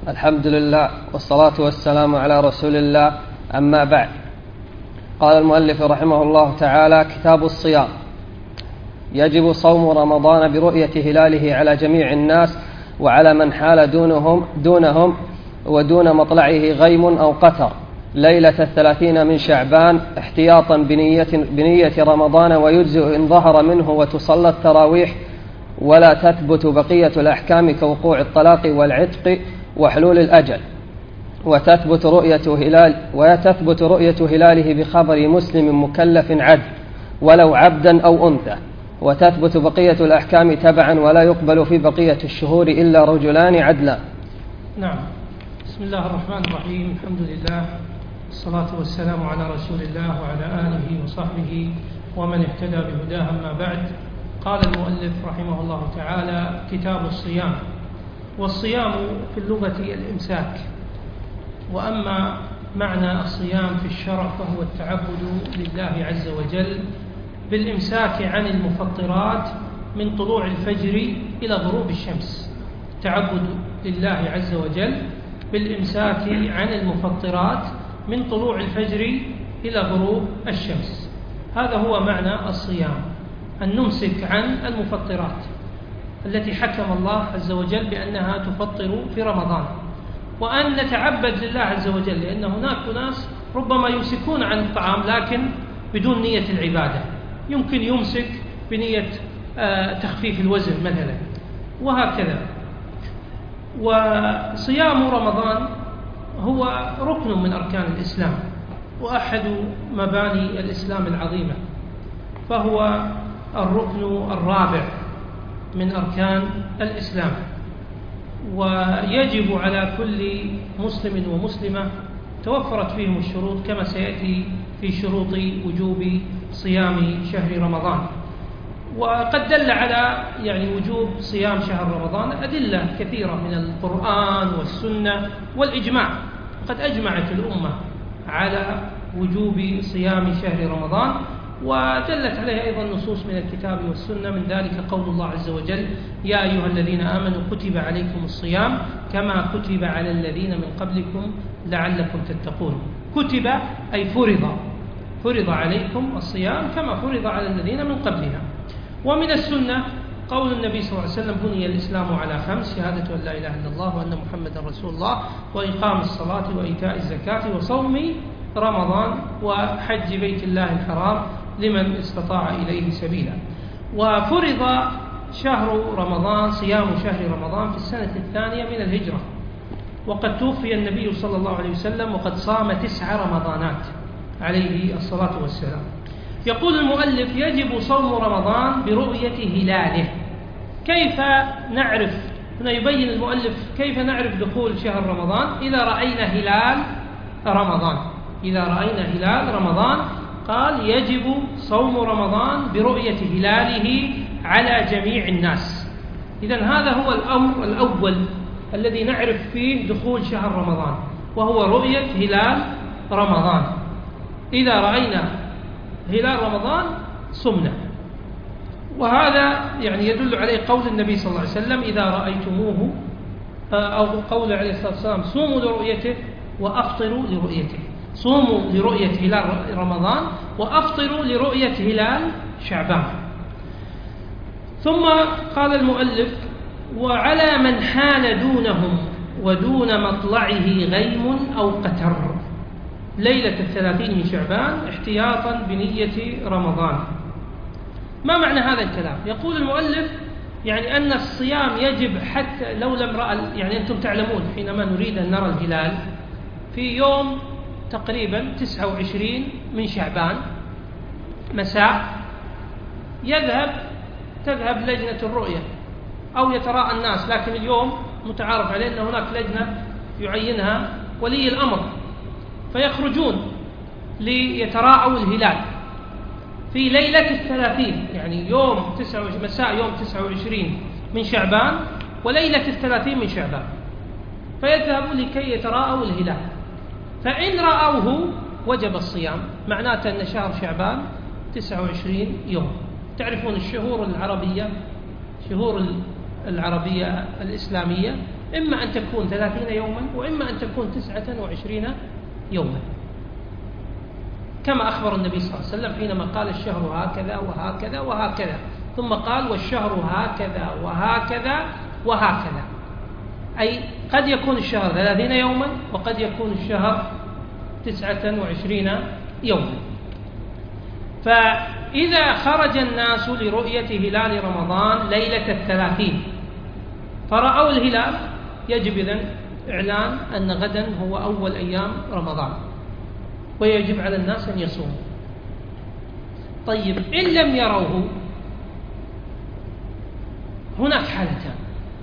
الحمد لله والصلاة والسلام على رسول الله. أما بعد، قال المؤلف رحمه الله تعالى: كتاب الصيام. يجب صوم رمضان برؤية هلاله على جميع الناس وعلى من حال دونهم ودون مطلعه غيم أو قتر ليلة 30 من شعبان احتياطا بنية رمضان، ويجزئ إن ظهر منه وتصلى التراويح، ولا تثبت بقية الأحكام كوقوع الطلاق والعتق وحلول الأجل. وتثبت رؤية هلاله بخبر مسلم مكلف عدل ولو عبدا أو أنثى. وتثبت بقية الأحكام تبعا، ولا يقبل في بقية الشهور إلا رجلان عدلان. نعم. بسم الله الرحمن الرحيم. الحمد لله، الصلاة والسلام على رسول الله وعلى آله وصحبه ومن اهتدى بهداه. أما بعد، قال المؤلف رحمه الله تعالى: كتاب الصيام. والصيام في اللغة الإمساك، وأما معنى الصيام في الشرع فهو التعبد لله عز وجل بالإمساك عن المفطرات من طلوع الفجر إلى غروب الشمس. التعبد لله عز وجل بالإمساك عن المفطرات من طلوع الفجر إلى غروب الشمس. هذا هو معنى الصيام، أن نمسك عن المفطرات التي حكم الله عز وجل بأنها تفطر في رمضان، وأن نتعبد لله عز وجل، لأن هناك ناس ربما يمسكون عن الطعام لكن بدون نية العبادة. يمكن يمسك بنية تخفيف الوزن مثلا، وهكذا. وصيام رمضان هو ركن من أركان الإسلام، وأحد مباني الإسلام العظيمة، فهو الركن الرابع من أركان الإسلام. ويجب على كل مسلم ومسلمة توفرت فيهم الشروط كما سيأتي في شروط وجوب صيام شهر رمضان. وقد دل على وجوب صيام شهر رمضان أدلة كثيرة من القرآن والسنة والإجماع. قد أجمعت الأمة على وجوب صيام شهر رمضان، ودلت عليه أيضا نصوص من الكتاب والسنة، من ذلك قول الله عز وجل: يا أيها الذين آمنوا كتب عليكم الصيام كما كتب على الذين من قبلكم لعلكم تتقون. كتب أي فرض عليكم الصيام كما فرض على الذين من قبلنا. ومن السنة قول النبي صلى الله عليه وسلم: بني الإسلام على 5: شهادة أن لا إله إلا الله وأن محمدا رسول الله، وإقام الصلاة وإيتاء الزكاة وصوم رمضان وحج بيت الله الحرام لمن استطاع إليه سبيلا. وفرض شهر رمضان، صيام شهر رمضان، في السنة 2 من الهجرة، وقد توفي النبي صلى الله عليه وسلم وقد صام 9 رمضانات عليه الصلاة والسلام. يقول المؤلف: يجب صوم رمضان برؤية هلاله. كيف نعرف؟ هنا يبين المؤلف كيف نعرف دخول شهر رمضان. إذا رأينا هلال رمضان قال: يجب صوم رمضان برؤية هلاله على جميع الناس. إذن هذا هو الأمر الأول الذي نعرف فيه دخول شهر رمضان، وهو رؤية هلال رمضان. إذا رأينا هلال رمضان صمنا. وهذا يدل عليه قول النبي صلى الله عليه وسلم: إذا رأيتموه، أو قول عليه الصلاة والسلام: صوموا لرؤيته وأفطروا لرؤيته. صوموا لرؤية هلال رمضان وأفطروا لرؤية هلال شعبان. ثم قال المؤلف: وعلى من حال دونهم ودون مطلعه غيم أو قتر ليلة 30 من شعبان احتياطا بنية رمضان. ما معنى هذا الكلام؟ يقول المؤلف أن الصيام يجب حتى لو لم رأى. أنتم تعلمون حينما نريد أن نرى الهلال في يوم تقريبا 29 من شعبان مساء، تذهب لجنة الرؤية أو يتراءى الناس، لكن اليوم متعارف عليه أن هناك لجنة يعينها ولي الأمر، فيخرجون ليتراءوا الهلال في ليلة 30، يوم 29 مساء يوم 29 من شعبان وليلة 30 من شعبان، فيذهبوا لكي يتراءوا الهلال. فإن رأوه وجب الصيام، معناته أن شهر شعبان 29 يوم. تعرفون الشهور العربية الإسلامية إما أن تكون 30 يوما وإما أن تكون 29 يوما، كما أخبر النبي صلى الله عليه وسلم حينما قال الشهر هكذا وهكذا وهكذا، ثم قال والشهر هكذا وهكذا وهكذا، أي قد يكون الشهر 30 يوما وقد يكون الشهر 29 يوما. فإذا خرج الناس لرؤية هلال رمضان ليلة 30 فرأوا الهلال، يجب إذن إعلان أن غدا هو أول أيام رمضان، ويجب على الناس أن يصوموا. طيب إن لم يروه، هناك حالتان.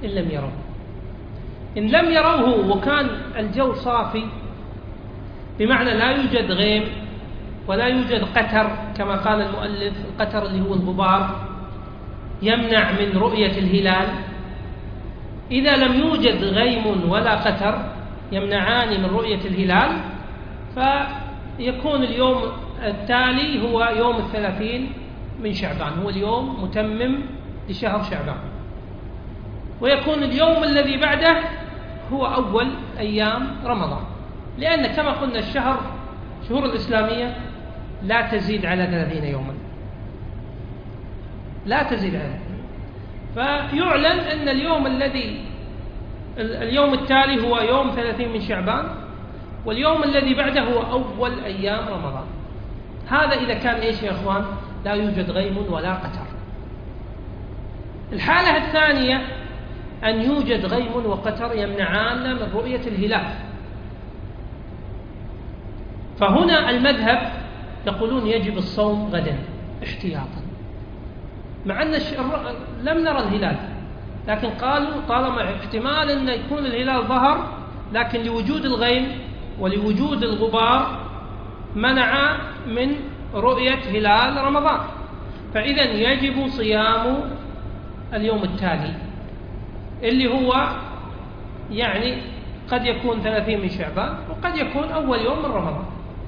إن لم يروه وكان الجو صافي، بمعنى لا يوجد غيم ولا يوجد قتر كما قال المؤلف، القتر اللي هو الغبار يمنع من رؤية الهلال. إذا لم يوجد غيم ولا قتر يمنعان من رؤية الهلال، فيكون اليوم التالي هو يوم 30 من شعبان، هو اليوم متمم لشهر شعبان، ويكون اليوم الذي بعده هو أول أيام رمضان، لأن كما قلنا الشهور الإسلامية لا تزيد على 30 يوما، لا تزيد على. فيعلن أن اليوم التالي هو يوم 30 من شعبان، واليوم الذي بعده هو أول أيام رمضان. هذا إذا كان إيش يا أخوان؟ لا يوجد غيم ولا قتر. الحالة الثانية أن يوجد غيم وقتر يمنعان من رؤية الهلال، فهنا المذهب يقولون يجب الصوم غدا احتياطا، مع أن لم نرى الهلال، لكن قالوا طالما احتمال أن يكون الهلال ظهر، لكن لوجود الغيم ولوجود الغبار منع من رؤية هلال رمضان، فإذا يجب صيام اليوم التالي اللي هو يعني قد يكون 30 من شعبان وقد يكون أول يوم من رمضان.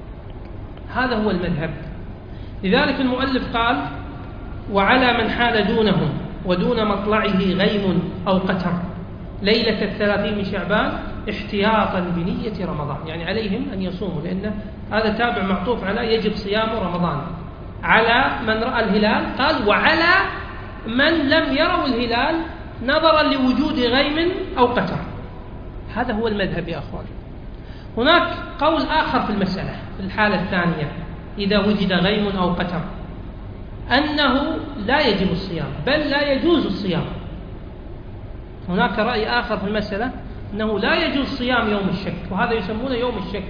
هذا هو المذهب. لذلك المؤلف قال وعلى من حال دونهم ودون مطلعه غيم أو قتر ليلة 30 من شعبان احتياطا بنية رمضان، يعني عليهم أن يصوموا، لأن هذا تابع معطوف على يجب صيام رمضان. على من رأى الهلال قال وعلى من لم يروا الهلال نظرا لوجود غيم أو قتر. هذا هو المذهب يا أخوان. هناك قول آخر في المسألة في الحالة الثانية إذا وجد غيم أو قتر، أنه لا يجب الصيام بل لا يجوز الصيام. هناك رأي آخر في المسألة أنه لا يجوز صيام يوم الشك، وهذا يسمونه يوم الشك،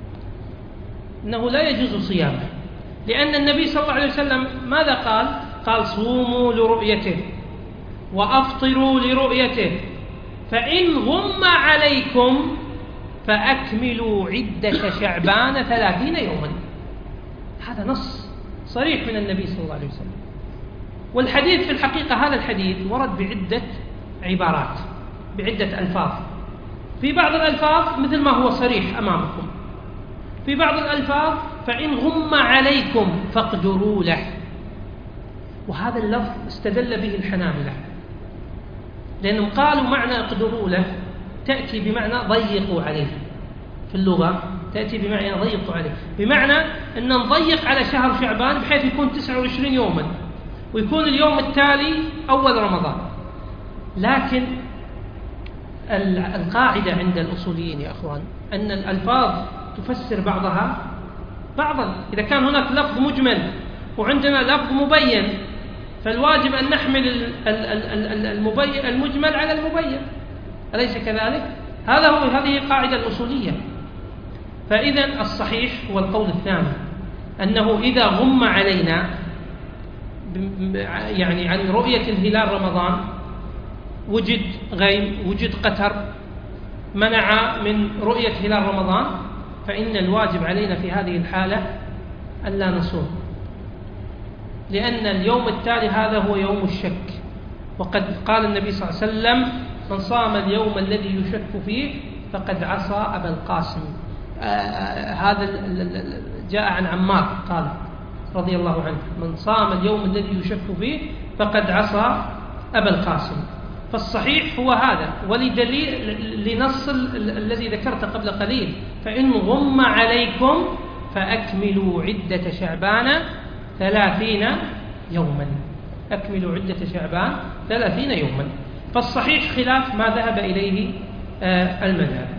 أنه لا يجوز صيامه، لأن النبي صلى الله عليه وسلم ماذا قال؟ قال صوموا لرؤيته وأفطروا لرؤيته فإن غم عليكم فأكملوا عدة شعبان 30 يوما. هذا نص صريح من النبي صلى الله عليه وسلم. والحديث في الحقيقة هذا الحديث ورد بعدة عبارات، بعدة ألفاظ. في بعض الألفاظ مثل ما هو صريح أمامكم، في بعض الألفاظ فإن غم عليكم فاقدروا له، وهذا اللفظ استدل به الحنابلة، لأنهم قالوا معنى اقدروا له تأتي بمعنى ضيقوا عليه، في اللغة تأتي بمعنى ضيقوا عليه، بمعنى أن نضيق على شهر شعبان بحيث يكون 29 يوما ويكون اليوم التالي أول رمضان. لكن القاعدة عند الأصوليين يا أخوان أن الألفاظ تفسر بعضها بعضا. إذا كان هناك لفظ مجمل وعندنا لفظ مبين فالواجب أن نحمل المجمل على المبين، أليس كذلك؟ هذه قاعدة الأصولية. فإذا الصحيح هو القول الثاني، أنه إذا غم علينا يعني عن رؤية الهلال رمضان، وجد غيم وجد قتر منع من رؤية هلال رمضان، فإن الواجب علينا في هذه الحالة ألا نصوم، لأن اليوم التالي هذا هو يوم الشك. وقد قال النبي صلى الله عليه وسلم من صام اليوم الذي يشك فيه فقد عصى أبا القاسم. هذا جاء عن عمار قال رضي الله عنه من صام اليوم الذي يشك فيه فقد عصى أبا القاسم. فالصحيح هو هذا، ولدليل لنص الذي ذكرت قبل قليل: فإن غم عليكم فأكملوا عدة شعبان 30 يوما. أكملوا عدة شعبان 30 يوما. فالصحيح خلاف ما ذهب إليه المذهب.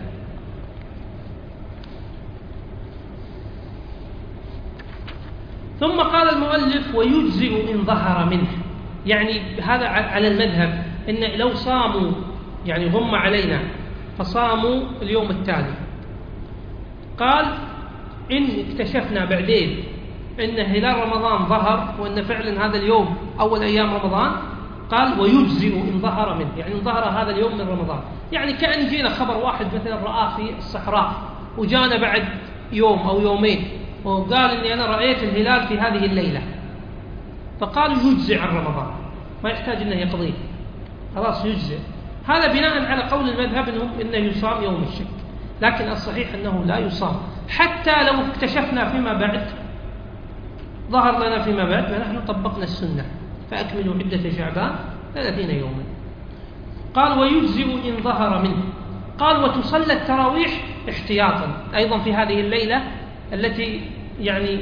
ثم قال المؤلف: ويجزئ إن ظهر منه. يعني هذا على المذهب، إن لو صاموا يعني غم علينا فصاموا اليوم التالي، قال إن اكتشفنا بعدين إن هلال رمضان ظهر وإن فعلا هذا اليوم أول أيام رمضان، قال: ويجزئ إن ظهر منه. يعني إن ظهر هذا اليوم من رمضان، يعني كأن جينا خبر واحد مثلا رآه في الصحراء وجانا بعد يوم أو يومين وقال إني أنا رأيت الهلال في هذه الليلة، فقال يجزئ عن رمضان، ما يحتاج أنه يقضيه، خلاص يجزئ. هذا بناء على قول المذهب إنه يصام يوم الشك، لكن الصحيح أنه لا يصام حتى لو اكتشفنا فيما بعد، ظهر لنا فيما بعد، فنحن طبقنا السنة: فأكملوا عدة شعبان 30 يوما. قال: ويجزئ إن ظهر منه. قال: وتصلى التراويح احتياطا أيضا في هذه الليلة التي يعني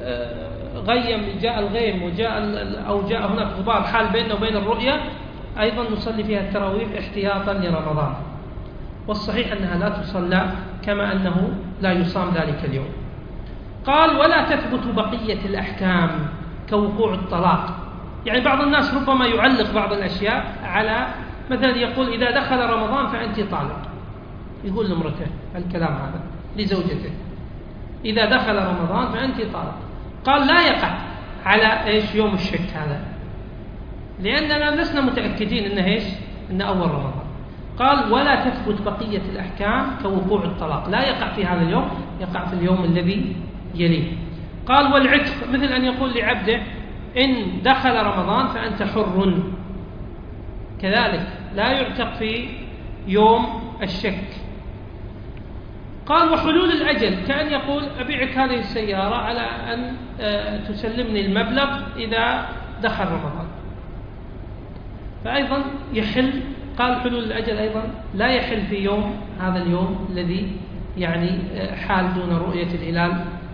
جاء الغيم جاء هناك غبار حال بيننا وبين الرؤية، أيضا نصلي فيها التراويح احتياطا لرمضان. والصحيح أنها لا تصلى، كما أنه لا يصام ذلك اليوم. قال: ولا تثبت بقية الأحكام كوقوع الطلاق. يعني بعض الناس ربما يعلق بعض الأشياء على، مثلا يقول: إذا دخل رمضان فأنت طالق، يقول لامرته الكلام هذا لزوجته: إذا دخل رمضان فأنت طالق. قال: لا يقع على يوم الشك هذا، لأننا لسنا متأكدين إنه إن أول رمضان. قال: ولا تثبت بقية الأحكام كوقوع الطلاق، لا يقع في هذا اليوم، يقع في اليوم الذي يليه. قال: والعتق مثل أن يقول لعبده: إن دخل رمضان فأنت حر، كذلك لا يعتق في يوم الشك. قال: وحلول الأجل كأن يقول: أبيعك هذه السيارة على أن تسلمني المبلغ إذا دخل رمضان، فأيضا يحل. قال: حلول الأجل أيضا لا يحل في يوم هذا اليوم الذي يعني حال دون رؤية الهلال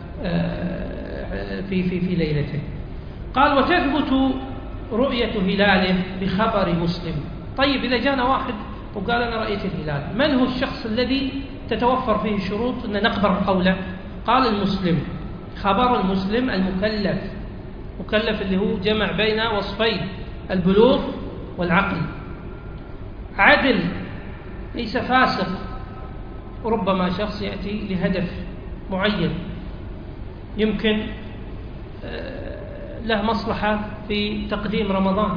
في ليلته. قال: وتثبت رؤية هلاله بخبر مسلم. طيب، إذا جانا واحد وقال: أنا رأيت الهلال، من هو الشخص الذي تتوفر فيه شروط أن نقبل قوله؟ قال: المسلم، خبر المسلم المكلف. مكلف اللي هو جمع بين وصفين: البلوغ والعقل. عدل، ليس فاسق. ربما شخص يأتي لهدف معين، يمكن له مصلحة في تقديم رمضان،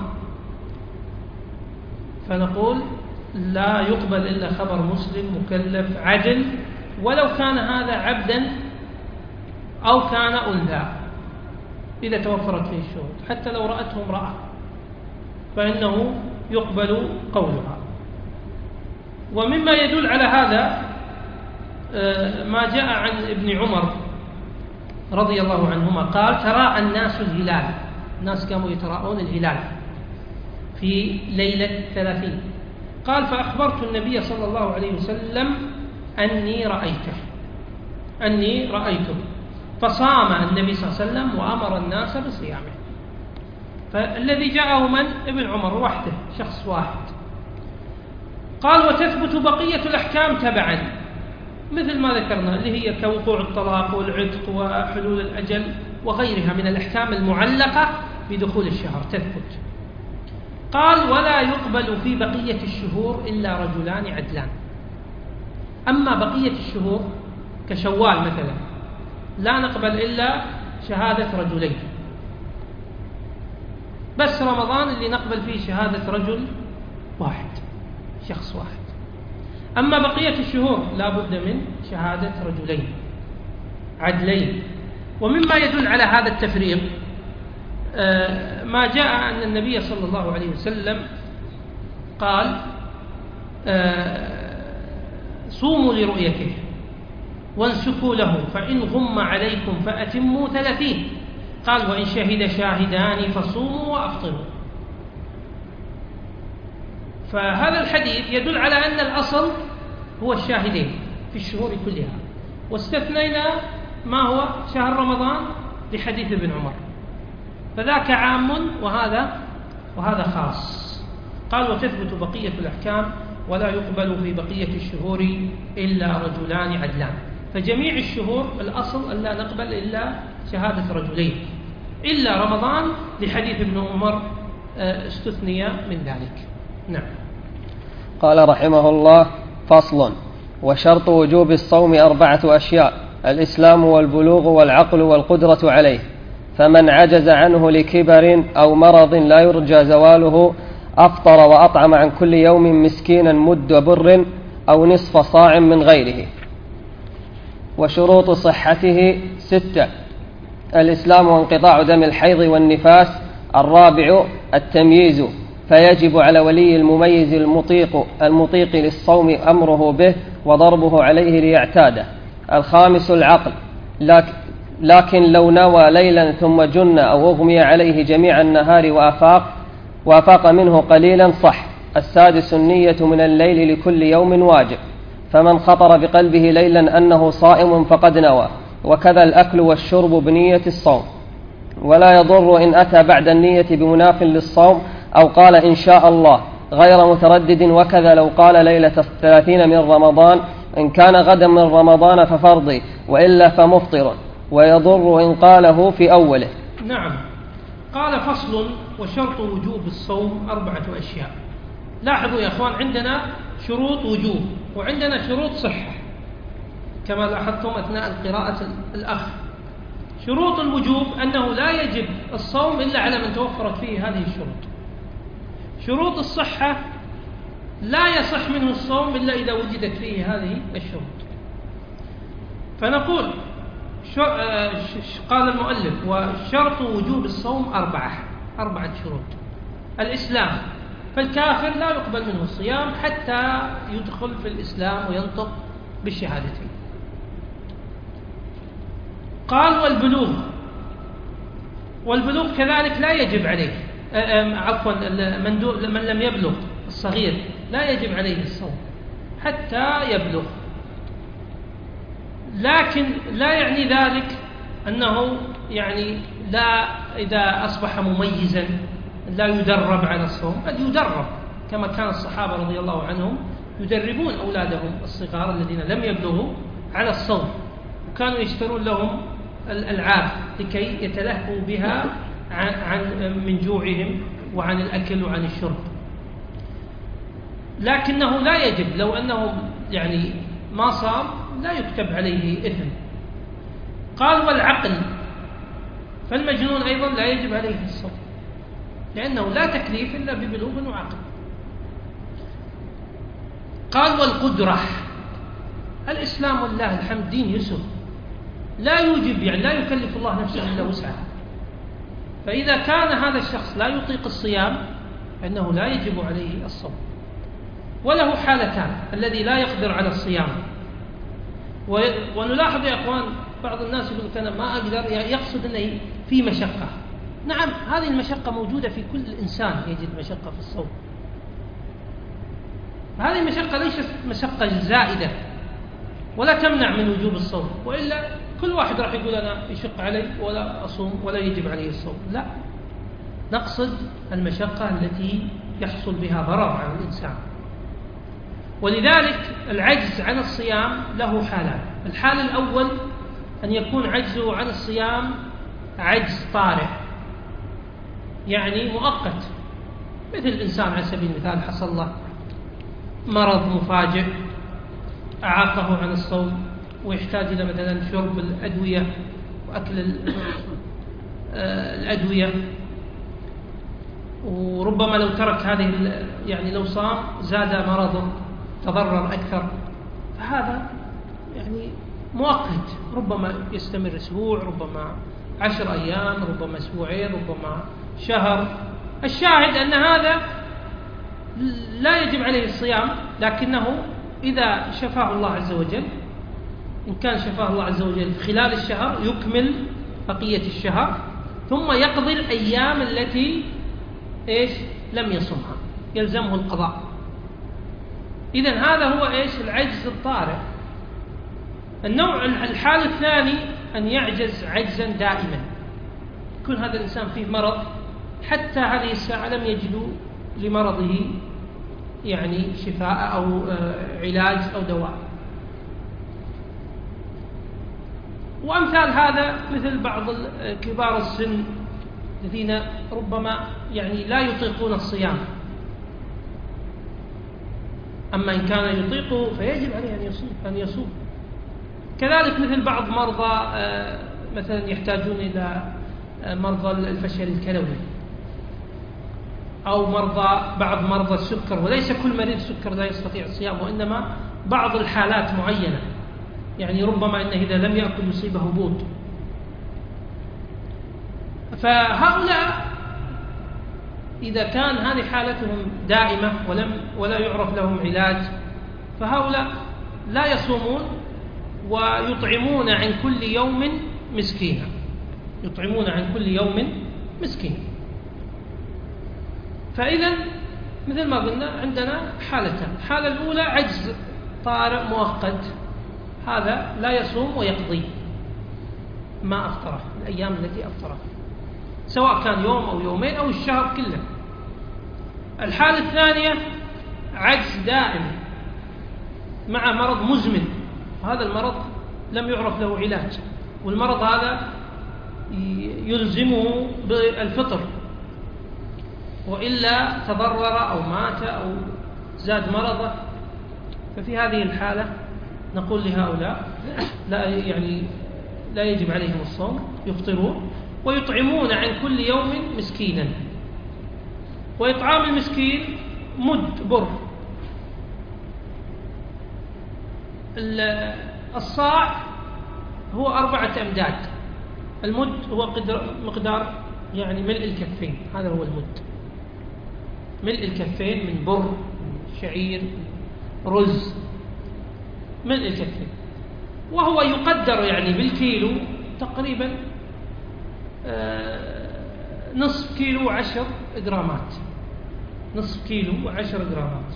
فنقول لا يقبل إلا خبر مسلم مكلف عدل، ولو كان هذا عبدا أو كان أنثى، إذا توفرت فيه الشروط، حتى لو رأته امرأة فإنه يقبل قولها. ومما يدل على هذا ما جاء عن ابن عمر رضي الله عنهما قال: تراءى الناس الهلال، الناس كانوا يتراءون الهلال في ليلة 30. قال: فأخبرت النبي صلى الله عليه وسلم أني رأيته، فصام النبي صلى الله عليه وسلم وأمر الناس بصيامه. فالذي جاءه من؟ ابن عمر وحده، شخص واحد. قال: وتثبت بقية الأحكام تبعا، مثل ما ذكرنا، اللي هي كوقوع الطلاق والعتق وحلول الأجل وغيرها من الأحكام المعلقة بدخول الشهر تثبت. قال: ولا يقبل في بقية الشهور إلا رجلان عدلان. أما بقية الشهور كشوال مثلا لا نقبل إلا شهادة رجلين، بس رمضان اللي نقبل فيه شهادة رجل واحد، شخص واحد. أما بقية الشهور لا بد من شهادة رجلين عدلين. ومما يدل على هذا التفريق ما جاء أن النبي صلى الله عليه وسلم قال: صوموا لرؤيته وانسكوا له، فإن غم عليكم فأتموا 30. قال: وإن شهد شاهدان فصوموا وأفطروا. فهذا الحديث يدل على أن الأصل هو الشاهدين في الشهور كلها، واستثنينا ما هو شهر رمضان لحديث ابن عمر، فذاك عام وهذا خاص. قال وتثبت بقية الأحكام ولا يقبل في بقية الشهور إلا رجلان عدلان. فجميع الشهور الأصل أن لا نقبل إلا شهادة رجلين، إلا رمضان لحديث ابن عمر استثني من ذلك. نعم. قال رحمه الله: فصل: وشرط وجوب الصوم 4 أشياء: الإسلام والبلوغ والعقل والقدرة عليه، فمن عجز عنه لكبر أو مرض لا يرجى زواله أفطر وأطعم عن كل يوم مسكينا مد بر أو نصف صاع من غيره. وشروط صحته 6: الإسلام وانقطاع دم الحيض والنفاس. 4 التمييز، فيجب على ولي المميز المطيق للصوم أمره به وضربه عليه ليعتاده. 5 العقل، لكن لو نوى ليلا ثم جن أو أغمي عليه جميع النهار وافاق منه قليلا صح. 6 النية من الليل لكل يوم واجب، فمن خطر بقلبه ليلا أنه صائم فقد نوى، وكذا الأكل والشرب بنية الصوم. ولا يضر إن أتى بعد النية بمناف للصوم أو قال إن شاء الله غير متردد، وكذا لو قال ليلة 30 من رمضان إن كان غدا من رمضان ففرضي وإلا فمفطر، ويضر إن قاله في أوله. نعم. قال: فصل: وشرط وجوب الصوم 4 أشياء. لاحظوا يا أخوان، عندنا شروط وجوب وعندنا شروط صحة كما لاحظتم أثناء القراءة الأخ. شروط الوجوب أنه لا يجب الصوم إلا على من توفرت فيه هذه الشروط. شروط الصحة لا يصح منه الصوم إلا إذا وجدت فيه هذه الشروط. فنقول قال المؤلف: وشرط وجوب الصوم 4 شروط. الإسلام، فالكافر لا يقبل منه الصيام حتى يدخل في الإسلام وينطق بالشهادتين. قال: والبلوغ كذلك لا يجب عليه، من لم يبلغ الصغير لا يجب عليه الصوم حتى يبلغ، لكن لا يعني ذلك أنه يعني لا إذا أصبح مميزا لا يدرب على الصوم، بل يدرب كما كان الصحابة رضي الله عنهم يدربون أولادهم الصغار الذين لم يبلغوا على الصوم، وكانوا يشترون لهم الألعاب لكي يتلهوا بها من جوعهم وعن الأكل وعن الشرب، لكنه لا يجب، لو أنه يعني ما صام لا يكتب عليه إثم. قال: والعقل، فالمجنون أيضا لا يجب عليه الصوم لأنه لا تكليف إلا ببلوغ وعقل. قال: والقدرة، الإسلام والله الحمد دين يسر، لا يوجب يعني لا يكلف الله نفسه إلا وسعها، فإذا كان هذا الشخص لا يطيق الصيام فإنه لا يجب عليه الصوم. وله حالتان: الذي لا يقدر على الصيام، ونلاحظ يا أخوان بعض الناس يقول أنا ما أقدر، يقصد أنه في مشقة. نعم، هذه المشقة موجودة في كل إنسان يجد مشقة في الصوم. هذه المشقة ليست مشقة زائدة ولا تمنع من وجوب الصوم، وإلا كل واحد راح يقول أنا يشق علي ولا أصوم ولا يجب عليه الصوم. لا، نقصد المشقة التي يحصل بها ضرر على الإنسان. ولذلك العجز عن الصيام له حالان: الحال الأول أن يكون عجزه عن الصيام عجز طارئ، يعني مؤقت، مثل الإنسان على سبيل المثال حصل له مرض مفاجئ أعاقه عن الصوم ويحتاج إلى مثلا شرب الأدوية وأكل الأدوية، وربما لو ترك هذه يعني لو صام زاد مرضه تضرر أكثر، فهذا يعني مؤقت، ربما يستمر أسبوع، ربما 10 أيام، ربما أسبوعين، ربما شهر. الشاهد أن هذا لا يجب عليه الصيام، لكنه إذا شفاه الله عز وجل، إن كان شفاه الله عز وجل خلال الشهر يكمل بقية الشهر ثم يقضي الأيام التي لم يصمها، يلزمه القضاء إذن هذا هو إيش؟ العجز الطارئ. الحال الثاني أن يعجز عجزا دائما، يكون هذا الإنسان فيه مرض حتى هذه الساعة لم يجدوا لمرضه يعني شفاء أو علاج أو دواء. وأمثال هذا مثل بعض كبار السن الذين ربما يعني لا يطيقون الصيام، أما إن كان يطيقه فيجب عليه أن يصوم. كذلك مثل بعض مرضى مثلا يحتاجون إلى مرضى الفشل الكلوي، أو بعض مرضى السكر، وليس كل مريض سكر لا يستطيع الصيام، وإنما بعض الحالات معينة، يعني ربما إنه إذا لم يأكل يصيبه هبوط. فهؤلاء إذا كان هذه حالتهم دائمة ولا يعرف لهم علاج، فهؤلاء لا يصومون ويطعمون عن كل يوم مسكينا، يطعمون عن كل يوم مسكينا. فإذا مثل ما قلنا عندنا حالتان. الحالة الأولى عجز طارئ مؤقت، هذا لا يصوم ويقضي ما أفطره، الأيام التي أفطره، سواء كان يوم أو يومين أو الشهر كله. الحالة الثانية عجز دائم مع مرض مزمن، وهذا المرض لم يعرف له علاج، والمرض هذا يلزمه بالفطر، وإلا تضرر أو مات أو زاد مرضه. ففي هذه الحالة نقول لهؤلاء لا يجب عليهم الصوم، يفطرون ويطعمون عن كل يوم مسكينا. وإطعام المسكين مد بر. الصاع هو 4 أمداد، المد هو مقدار يعني ملء الكفين، هذا هو المد، ملء الكفين من بر، شعير، رز، ملء الكفين. وهو يقدر يعني بالكيلو تقريبا نصف كيلو 10 جرامات، نصف كيلو 10 جرامات.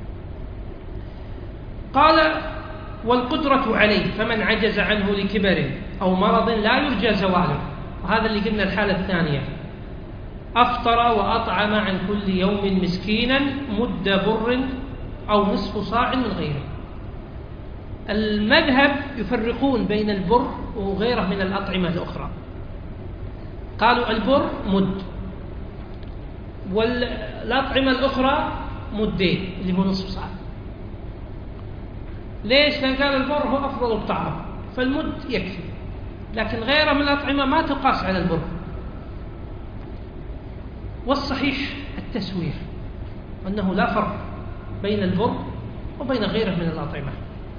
قال والقدرة عليه، فمن عجز عنه لكبر أو مرض لا يرجى زواله، وهذا اللي قلنا الحالة الثانية، أفطر وأطعم عن كل يوم مسكينا مد بر أو نصف صاع من غيره. المذهب يفرقون بين البر وغيره من الأطعمة الأخرى، قالوا البر مد، والأطعمة الأخرى مدين اللي هو نصف صاع. ليش؟ لأن قال البر هو أفضل الطعام فالمد يكفي، لكن غيره من الأطعمة ما تقاس على البر. والصحيح التسوية، أنه لا فرق بين البر وبين غيره من الأطعمة.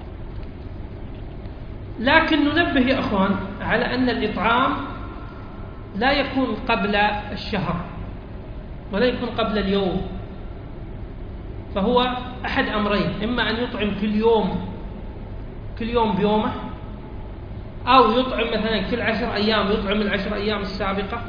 لكن ننبه يا أخوان على أن الإطعام لا يكون قبل الشهر ولا يكون قبل اليوم، فهو أحد أمرين، إما أن يطعم كل يوم بيومه، أو يطعم مثلا كل 10 أيام، يطعم 10 أيام السابقة.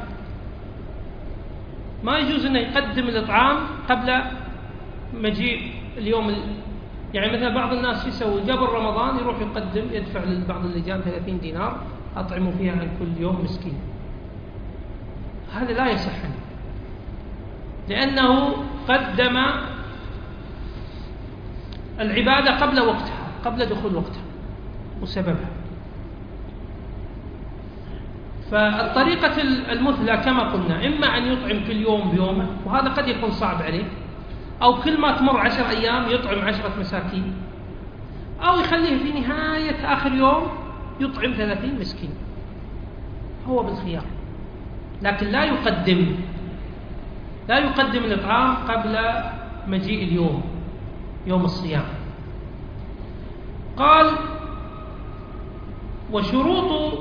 ما يجوز أنه يقدم الإطعام قبل مجيء اليوم. يعني مثلا بعض الناس يسوي قبل رمضان يروح يقدم، يدفع لبعض اللجان 30 دينار أطعموا فيها عن كل يوم مسكين. هذا لا يصح، لأنه قدم العبادة قبل وقتها، قبل دخول وقتها وسببها. فالطريقة المثلى كما قلنا، إما أن يطعم كل يوم بيومه، وهذا قد يكون صعب عليه، أو كل ما تمر 10 أيام يطعم 10 مساكين، أو يخليه في نهاية آخر يوم يطعم 30 مسكين، هو بالخيار. لكن لا يقدم الإطعام قبل مجيء اليوم، يوم الصيام. قال وشروط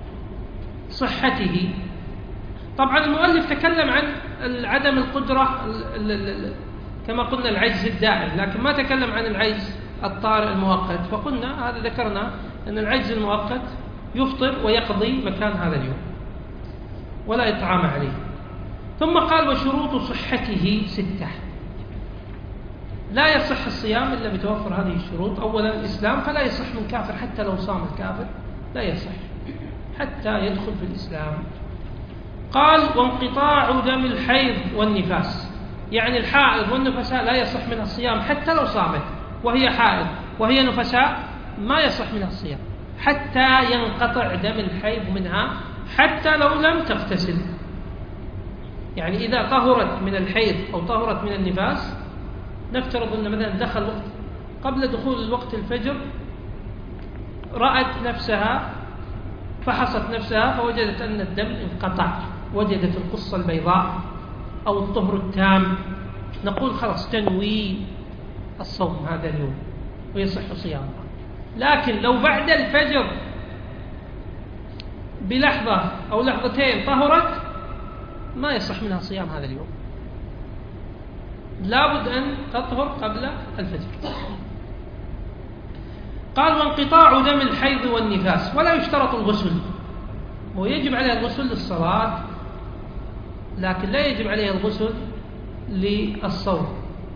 صحته. طبعا المؤلف تكلم عن عدم القدرة كما قلنا العجز الدائم، لكن ما تكلم عن العجز الطارئ المؤقت. فقلنا هذا، ذكرنا أن العجز المؤقت يفطر ويقضي مكان هذا اليوم ولا إطعام عليه. ثم قال وشروط صحته 6. لا يصح الصيام إلا بتوفر هذه الشروط. أولا الإسلام، فلا يصح من كافر حتى لو صام الكافر لا يصح حتى يدخل في الإسلام. قال وانقطاع دم الحيض والنفاس، يعني الحائض والنفساء لا يصح منها الصيام حتى لو صامت، وهي حائض وهي نفساء ما يصح منها الصيام حتى ينقطع دم الحيض منها، حتى لو لم تغتسل. يعني إذا طهرت من الحيض أو طهرت من النفاس، نفترض أن مثلا دخل وقت قبل دخول الوقت الفجر، رأت نفسها فحصت نفسها فوجدت أن الدم انقطع، وجدت القصة البيضاء أو الطهر التام، نقول خلاص تنوي الصوم هذا اليوم ويصح صيامها. لكن لو بعد الفجر بلحظة أو لحظتين طهرت ما يصح منها صيام هذا اليوم، لابد أن تطهر قبل الفجر. قال وانقطاع دم الحيض والنفاس، ولا يشترط الغسل، ويجب عليها الغسل للصلاة لكن لا يجب عليها الغسل للصوم.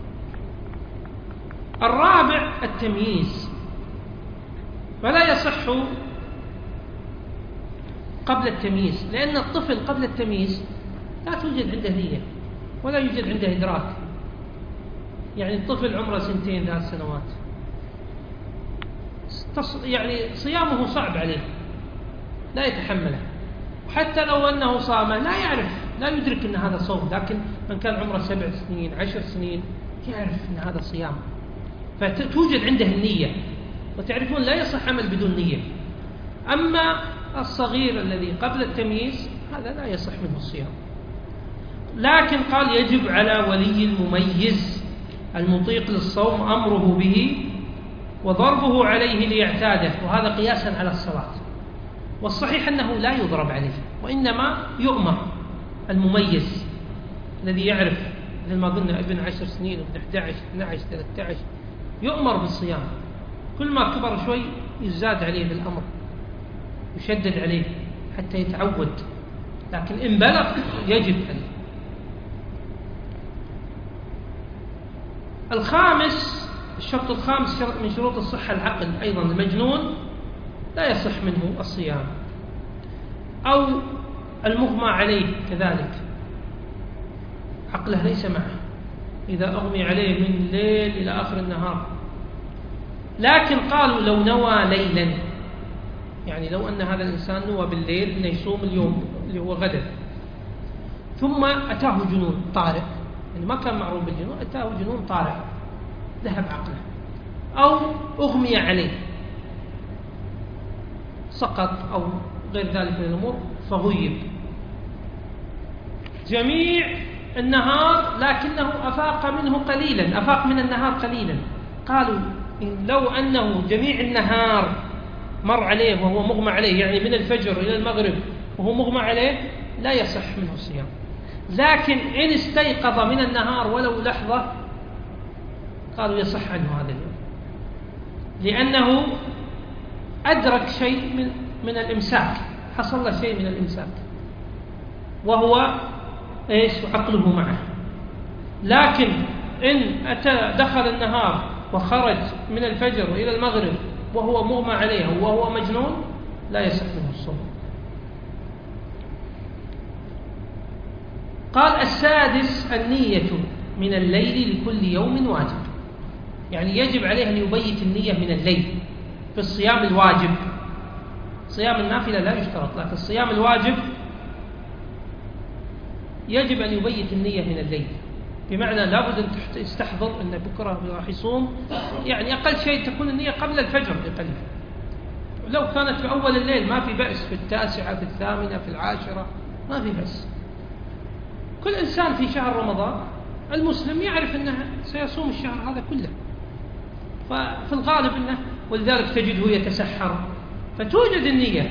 الرابع التمييز، فلا يصح قبل التمييز، لأن الطفل قبل التمييز لا توجد عنده نية ولا يوجد عنده إدراك. يعني الطفل عمره 2 3 سنوات، يعني صيامه صعب عليه لا يتحمله، حتى لو أنه صام لا يعرف لا يدرك أن هذا صوم. لكن من كان عمره 7 سنين 10 سنين يعرف أن هذا صيام، فتوجد عنده النية، وتعرفون لا يصح عمل بدون نية. أما الصغير الذي قبل التمييز هذا لا يصح منه الصيام. لكن قال يجب على ولي المميز المطيق للصوم أمره به وضربه عليه ليعتاده، وهذا قياسا على الصلاة. والصحيح أنه لا يضرب عليه، وإنما يؤمر المميز الذي يعرف، مثل ما قلنا ابن 10 سنين وابن 11 12 13 يؤمر بالصيام. كل ما كبر شوي يزاد عليه بالأمر، يشدد عليه حتى يتعود، لكن إن بلغ يجب عليه. الخامس، الشرط الخامس من شروط الصحة العقل أيضا، المجنون لا يصح منه الصيام، أو المغمى عليه كذلك عقله ليس معه، إذا أغمي عليه من الليل إلى آخر النهار. لكن قالوا لو نوى ليلا، يعني لو أن هذا الإنسان نوى بالليل أنه يصوم اليوم اللي هو غدا، ثم أتاه جنون طارئ، يعني ما كان معروف بالجنون، أتاه جنون طارئ ذهب عقله، أو أغمي عليه سقط أو غير ذلك من الأمور فغيب جميع النهار، لكنه أفاق منه قليلا، أفاق من النهار قليلا. قالوا إن لو أنه جميع النهار مر عليه وهو مغمى عليه، يعني من الفجر إلى المغرب وهو مغمى عليه، لا يصح منه الصيام. لكن إن استيقظ من النهار ولو لحظة قالوا يصح عنه هذا اليوم، لأنه أدرك شيء من الإمساك، حصل له شيء من الإمساك وهو إيش عقله معه. لكن إن دخل النهار وخرج من الفجر إلى المغرب وهو مغمى عليه وهو مجنون لا يصح منه الصوم. قال السادس النية من الليل لكل يوم واجب، يعني يجب عليه أن يبيت النية من الليل في الصيام الواجب. صيام النافلة لا يشترط، لكن الصيام الواجب يجب أن يبيت النية من الليل، بمعنى لابد أن تستحضر أن بكرة راح يصوم، يعني أقل شيء تكون النية قبل الفجر بقليل. لو كانت في أول الليل ما في بأس، في 9 في 8 في 10 ما في بأس. كل إنسان في شهر رمضان المسلم يعرف أنه سيصوم الشهر هذا كله، ففي الغالب أنه، ولذلك تجده يتسحر، فتوجد النية،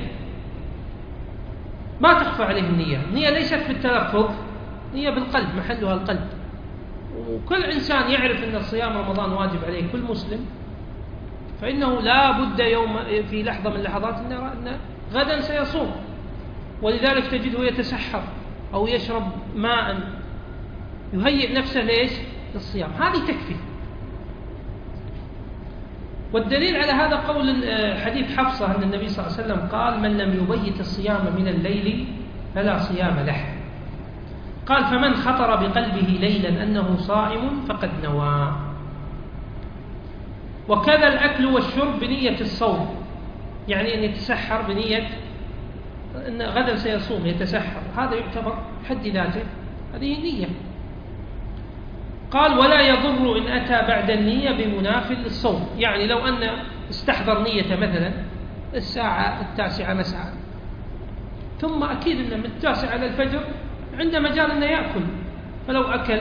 ما تخفى عليه النية. النية ليست في التلفظ، نية بالقلب، محلها القلب. وكل إنسان يعرف أن صيام رمضان واجب عليه، كل مسلم، فإنه لا بد يوم في لحظة من اللحظات أن غدا سيصوم، ولذلك تجده يتسحر أو يشرب ماء يهيئ نفسه ليش؟ للصيام. هذه تكفي، والدليل على هذا قول حديث حفصة أن النبي صلى الله عليه وسلم قال: من لم يبيت الصيام من الليل فلا صيام له. قال: فمن خطر بقلبه ليلا أنه صائم فقد نوى. وكذا الأكل والشرب بنية الصوم، يعني أن يتسحر بنية أن غدا سيصوم يتسحر، هذا يعتبر حد ذاته هذه نية. قال: ولا يضر إن أتى بعد النية بمناف للصوم، يعني لو أن استحضر نية مثلا الساعة 9 مساء، ثم أكيد أن من 9 إلى الفجر عنده مجال أنه يأكل، فلو أكل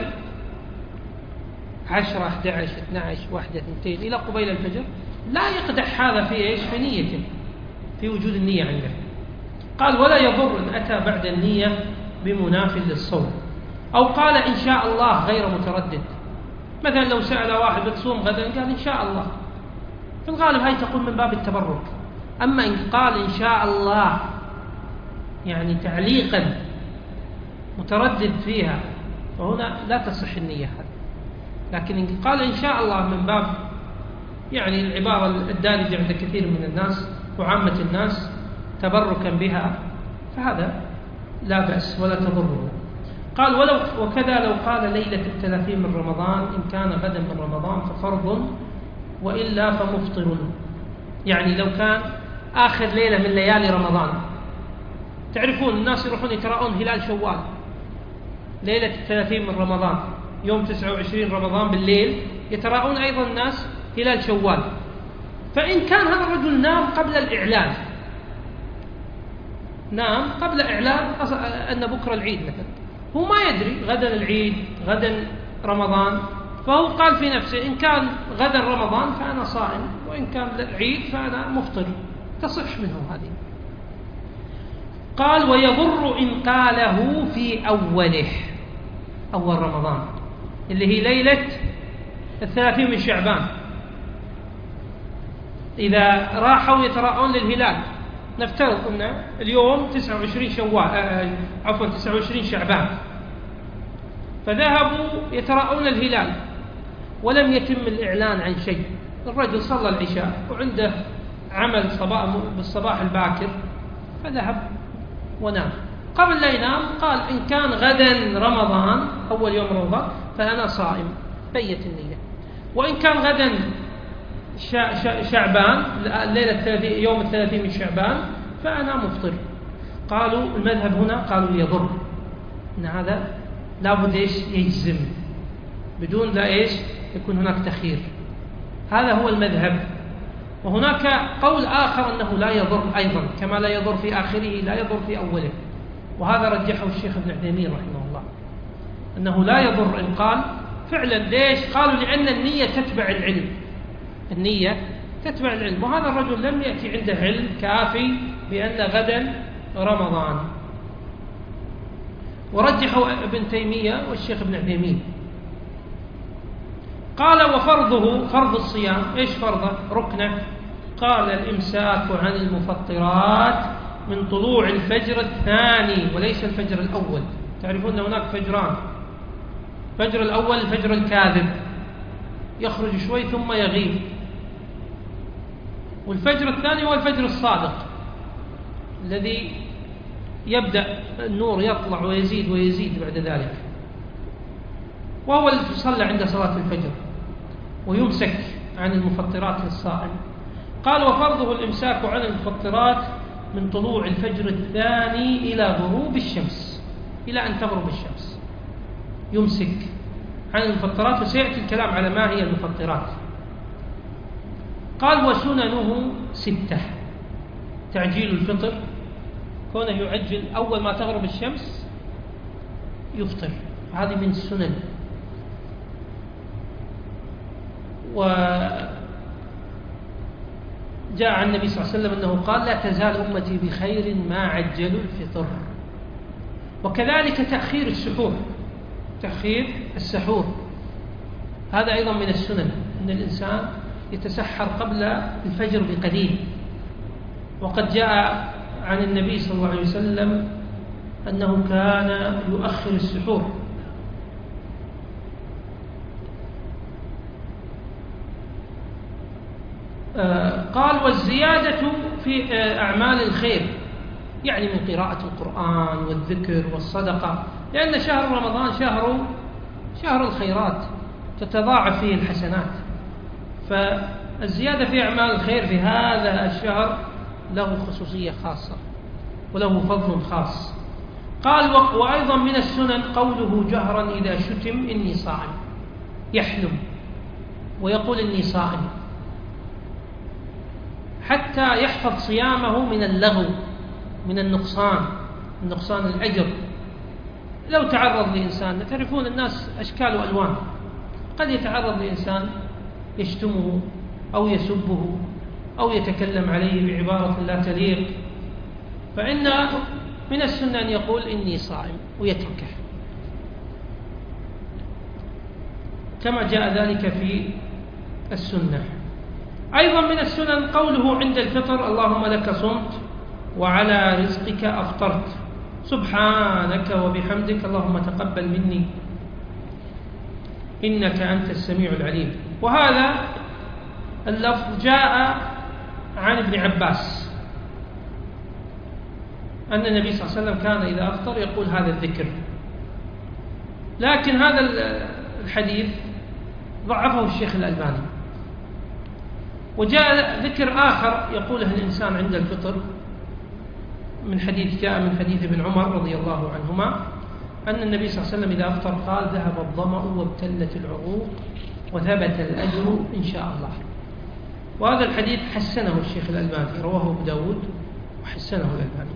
10 11 12 1 2 إلى قبيل الفجر لا يقدح هذا في إيش؟ في نيته، في وجود النية عنده. قال: ولا يضر إن أتى بعد النية بمناف للصوم، أو قال إن شاء الله غير متردد. مثلا لو سأل واحد بتصوم غدا قال إن شاء الله، في الغالب هاي تقول من باب التبرك. أما إن قال إن شاء الله يعني تعليقا متردد فيها فهنا لا تصح النية هذه. لكن إن قال إن شاء الله من باب يعني العبارة الدارجة عند كثير من الناس وعامة الناس تبركا بها فهذا لا بأس ولا تضره. قال: وكذا لو قال ليلة 30 من رمضان إن كان غدا من رمضان ففرض وإلا فمفطر. يعني لو كان آخر ليلة من ليالي رمضان، تعرفون الناس يروحون يقرؤون هلال شوال ليلة 30 من رمضان، يوم 29 رمضان بالليل يتراءون أيضا الناس هلال شوال. فإن كان هذا الرجل نام قبل الإعلان، نام قبل إعلان أن بكرة العيد مثلا، هو ما يدري غدا العيد غدا رمضان، فهو قال في نفسه إن كان غدا رمضان فأنا صائم، وإن كان العيد فأنا مفطر، تصح منه هذه. قال: ويضر إن قاله في أوله، أول رمضان اللي هي ليلة 30 من شعبان، إذا راحوا يتراءون للهلال، نفترض أن اليوم 29 29 شعبان، فذهبوا يتراءون الهلال ولم يتم الإعلان عن شيء، الرجل صلى العشاء وعنده عمل بالصباح الباكر فذهب ونام. قبل لا ينام قال إن كان غدا رمضان أول يوم رمضان فأنا صائم، بيت النية. وإن كان غدا شعبان ليلة يوم 30 من شعبان فأنا مفطر. قالوا المذهب هنا قالوا يضر، إن هذا لابد يجزم بدون لا يكون هناك تخيير، هذا هو المذهب. وهناك قول آخر أنه لا يضر أيضا، كما لا يضر في آخره لا يضر في أوله، وهذا رجحه الشيخ ابن عثيمين رحمه الله، أنه لا يضر إن قال فعلا. ليش؟ قالوا لأن النية تتبع العلم، النية تتبع العلم، وهذا الرجل لم يأتي عنده علم كافي بأن غدا رمضان. ورجحوا ابن تيمية والشيخ ابن عثيمين. قال: وفرضه فرض الصيام، إيش فرضه؟ ركنه. قال: الإمساك عن المفطرات من طلوع الفجر الثاني وليس الفجر الأول. تعرفون أن هناك فجران، الفجر الأول الفجر الكاذب يخرج شوي ثم يغيب، والفجر الثاني هو الفجر الصادق الذي يبدأ النور يطلع ويزيد ويزيد بعد ذلك، وهو الذي تصلى عند صلاة الفجر ويمسك عن المفطرات للصائم. قال: وفرضه الإمساك عن المفطرات من طلوع الفجر الثاني إلى غروب الشمس، إلى أن تغرب الشمس يمسك عن المفطرات، وسيأتي الكلام على ما هي المفطرات. قال: وسننه 6: تعجيل الفطر، كونه يعجل أول ما تغرب الشمس يفطر، هذه من السنن. وجاء عن النبي صلى الله عليه وسلم أنه قال: لا تزال أمتي بخير ما عجلوا الفطر. وكذلك تأخير السحور، تأخير السحور هذا أيضا من السنن، أن الإنسان يتسحر قبل الفجر بقليل. وقد جاء عن النبي صلى الله عليه وسلم أنه كان يؤخر السحور. قال والزيادة في أعمال الخير، يعني من قراءة القرآن والذكر والصدقة، لأن شهر رمضان شهر الخيرات تتضاعف فيه الحسنات، فالزيادة في أعمال الخير في هذا الشهر له خصوصية خاصة وله فضل خاص. قال وأيضا من السنن قوله جهرا إذا شتم إني صائم، يحلم ويقول إني صائم حتى يحفظ صيامه من اللغو، من النقصان الأجر. لو تعرض لإنسان، تعرفون الناس أشكال وألوان، قد يتعرض لإنسان يشتمه أو يسبه أو يتكلم عليه بعبارة لا تليق، فإن من السنة أن يقول إني صائم ويتركه، كما جاء ذلك في السنة. أيضا من السنن قوله عند الفطر اللهم لك صمت وعلى رزقك أفطرت، سبحانك وبحمدك اللهم تقبل مني إنك أنت السميع العليم. وهذا اللفظ جاء عن ابن عباس أن النبي صلى الله عليه وسلم كان إذا أفطر يقول هذا الذكر، لكن هذا الحديث ضعفه الشيخ الألباني. وجاء ذكر آخر يقوله الإنسان عند الفطر جاء من حديث ابن عمر رضي الله عنهما أن النبي صلى الله عليه وسلم إذا أفطر قال ذهب الظمأ وابتلت العروق وثبت الأجر إن شاء الله. وهذا الحديث حسنه الشيخ الألباني، رواه أبو داود وحسنه الألباني.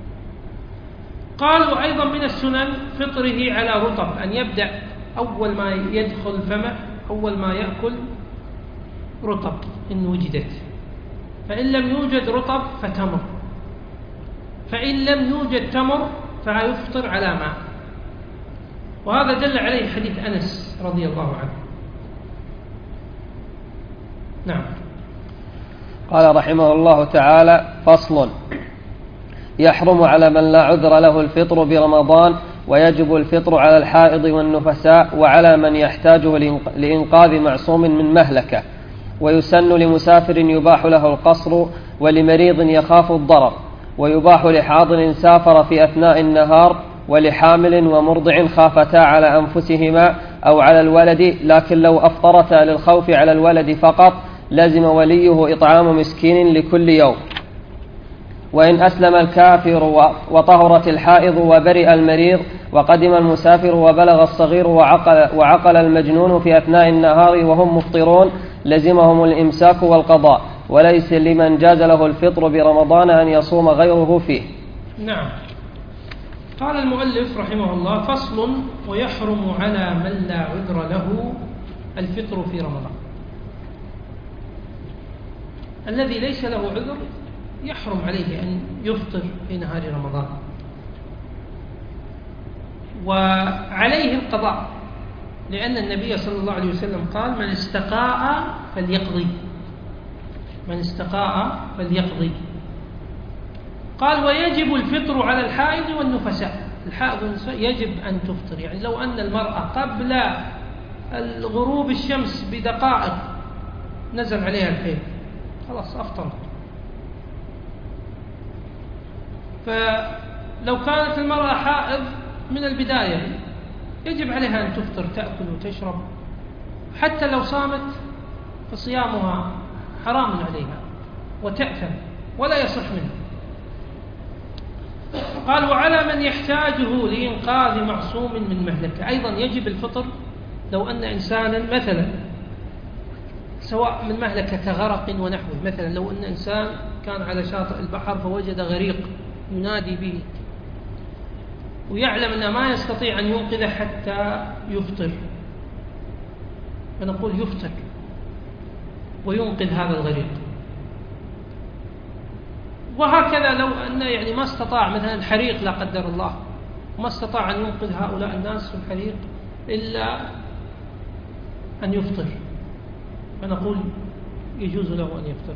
قال وأيضا من السنن فطره على رطب، أن يبدأ أول ما يدخل فمه أول ما يأكل رطب إن وجدت، فإن لم يوجد رطب فتمر، فإن لم يوجد تمر فيفطر على ماء. وهذا دل عليه حديث أنس رضي الله عنه. نعم. قال رحمه الله تعالى: فصل: يحرم على من لا عذر له الفطر برمضان، ويجب الفطر على الحائض والنفساء وعلى من يحتاجه لإنقاذ معصوم من مهلكة، ويسن لمسافر يباح له القصر، ولمريض يخاف الضرر، ويباح لحاضر سافر في أثناء النهار، ولحامل ومرضع خافتا على أنفسهما أو على الولد، لكن لو أفطرتا للخوف على الولد فقط لزم وليه إطعام مسكين لكل يوم. وإن أسلم الكافر وطهرت الحائض وبرئ المريض وقدم المسافر وبلغ الصغير وعقل المجنون في أثناء النهار وهم مفطرون لزمهم الإمساك والقضاء، وليس لمن جاز له الفطر برمضان أن يصوم غيره فيه. نعم. قال المؤلف رحمه الله: فصل: ويحرم على من لا عذر له الفطر في رمضان. الذي ليس له عذر يحرم عليه أن يفطر في نهار رمضان، وعليه القضاء، لأن النبي صلى الله عليه وسلم قال: من استقاء فليقضي، من استقاء فليقضي. قال: ويجب الفطر على الحائض والنفساء. الحائض والنفساء يجب أن تفطر، يعني لو أن المرأة قبل الغروب الشمس بدقائق نزل عليها الحيض خلاص أفطرت. فلو كانت المرأة حائض من البداية يجب عليها أن تفطر، تأكل وتشرب، حتى لو صامت فصيامها حرام عليها وتأثم ولا يصح منه. قال: وعلى من يحتاجه لإنقاذ معصوم من مهلكة، أيضا يجب الفطر لو أن إنسانا مثلا سواء من مهلكة كغرق ونحوه، مثلا لو أن إنسان كان على شاطئ البحر فوجد غريق ينادي به ويعلم أنه ما يستطيع أن ينقذه حتى يفطر، فنقول يفطر وينقذ هذا الغريق. وهكذا لو أن يعني ما استطاع مثلا الحريق لا قدر الله، ما استطاع أن ينقذ هؤلاء الناس في الحريق إلا أن يفطر، فنقول يجوز له أن يفطر.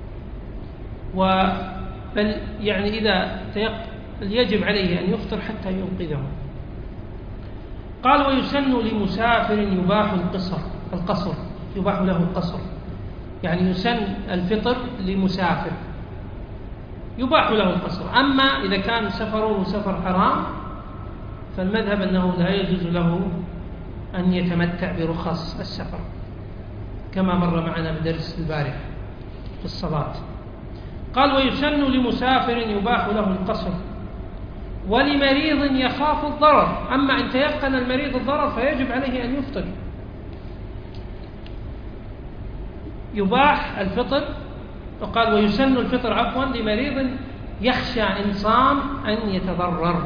بل يعني إذا يجب عليه أن يفطر حتى ينقذه. قال: ويسن لمسافر يباح القصر، يباح له القصر، يعني يسن الفطر لمسافر يباح له القصر. أما إذا كان سفره سفر حرام فالمذهب أنه لا يجوز له أن يتمتع برخص السفر كما مر معنا بدرس البارحة في الصلاة. قال ويسن لمسافر يباح له القصر ولمريض يخاف الضرر. أما إن تيقن المريض الضرر فيجب عليه أن يفطر. يباح الفطر، وقال ويسن الفطر عفوا لمريض يخشى إن صام أن يتضرر،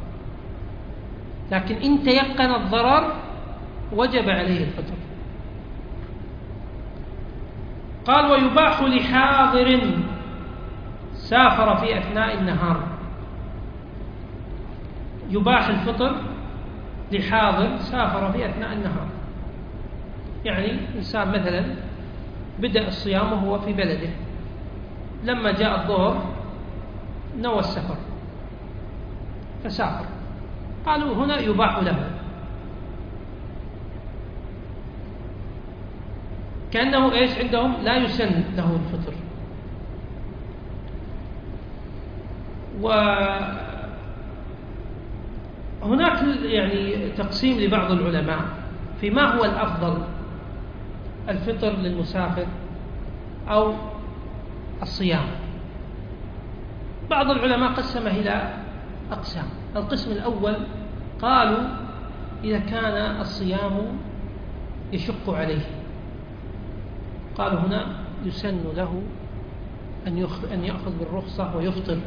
لكن إن تيقن الضرر وجب عليه الفطر. قال ويباح لحاضر سافر في أثناء النهار. يباح الفطر لحاضر سافر في أثناء النهار، يعني إنسان مثلا بدأ الصيام وهو في بلده، لما جاء الظهر نوى السفر فسافر، قالوا هنا يباح له، كأنه إيش عندهم لا يسن له الفطر. وهناك يعني تقسيم لبعض العلماء في ما هو الأفضل، الفطر للمسافر أو الصيام. بعض العلماء قسمه إلى أقسام. القسم الأول قالوا إذا كان الصيام يشق عليه، قالوا هنا يسن له أن يأخذ بالرخصة ويفطر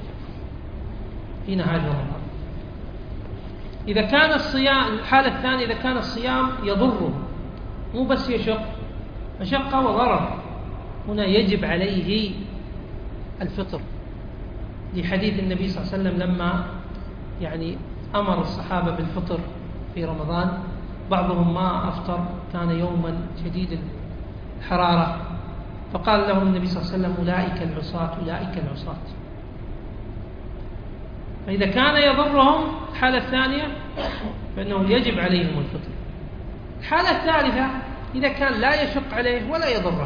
في نهار رمضان. إذا كان الصيام، الحالة الثانية إذا كان الصيام يضره مو بس يشق، مشقة وضرر، هنا يجب عليه الفطر، لحديث النبي صلى الله عليه وسلم لما يعني أمر الصحابة بالفطر في رمضان، بعضهم ما أفطر، كان يوما شديد الحرارة، فقال لهم النبي صلى الله عليه وسلم أولئك العصاة أولئك العصاة. فإذا كان يضرهم الحالة الثانية فإنه يجب عليهم الفطر. الحالة الثالثة إذا كان لا يشق عليه ولا يضره،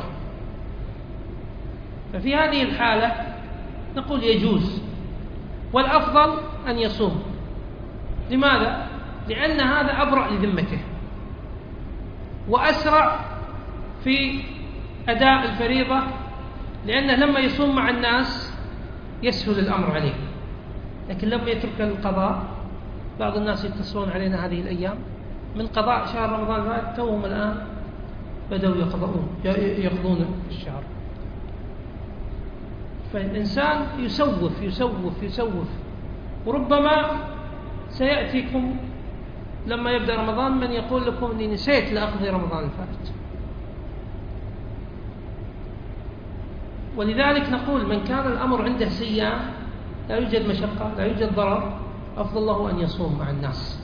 ففي هذه الحالة نقول يجوز، والأفضل أن يصوم. لماذا؟ لأن هذا أبرأ لذمته وأسرع في أداء الفريضة، لأنه لما يصوم مع الناس يسهل الأمر عليه، لكن لما يترك القضاء، بعض الناس يتصلون علينا هذه الأيام من قضاء شهر رمضان توهم الآن بدأوا يقضون الشهر. فالإنسان يسوف، وربما سيأتيكم لما يبدأ رمضان من يقول لكم أني نسيت لأقضي رمضان الفائت. ولذلك نقول من كان الأمر عنده سيئة، لا يوجد مشقة، لا يوجد ضرر، أفضل له أن يصوم مع الناس،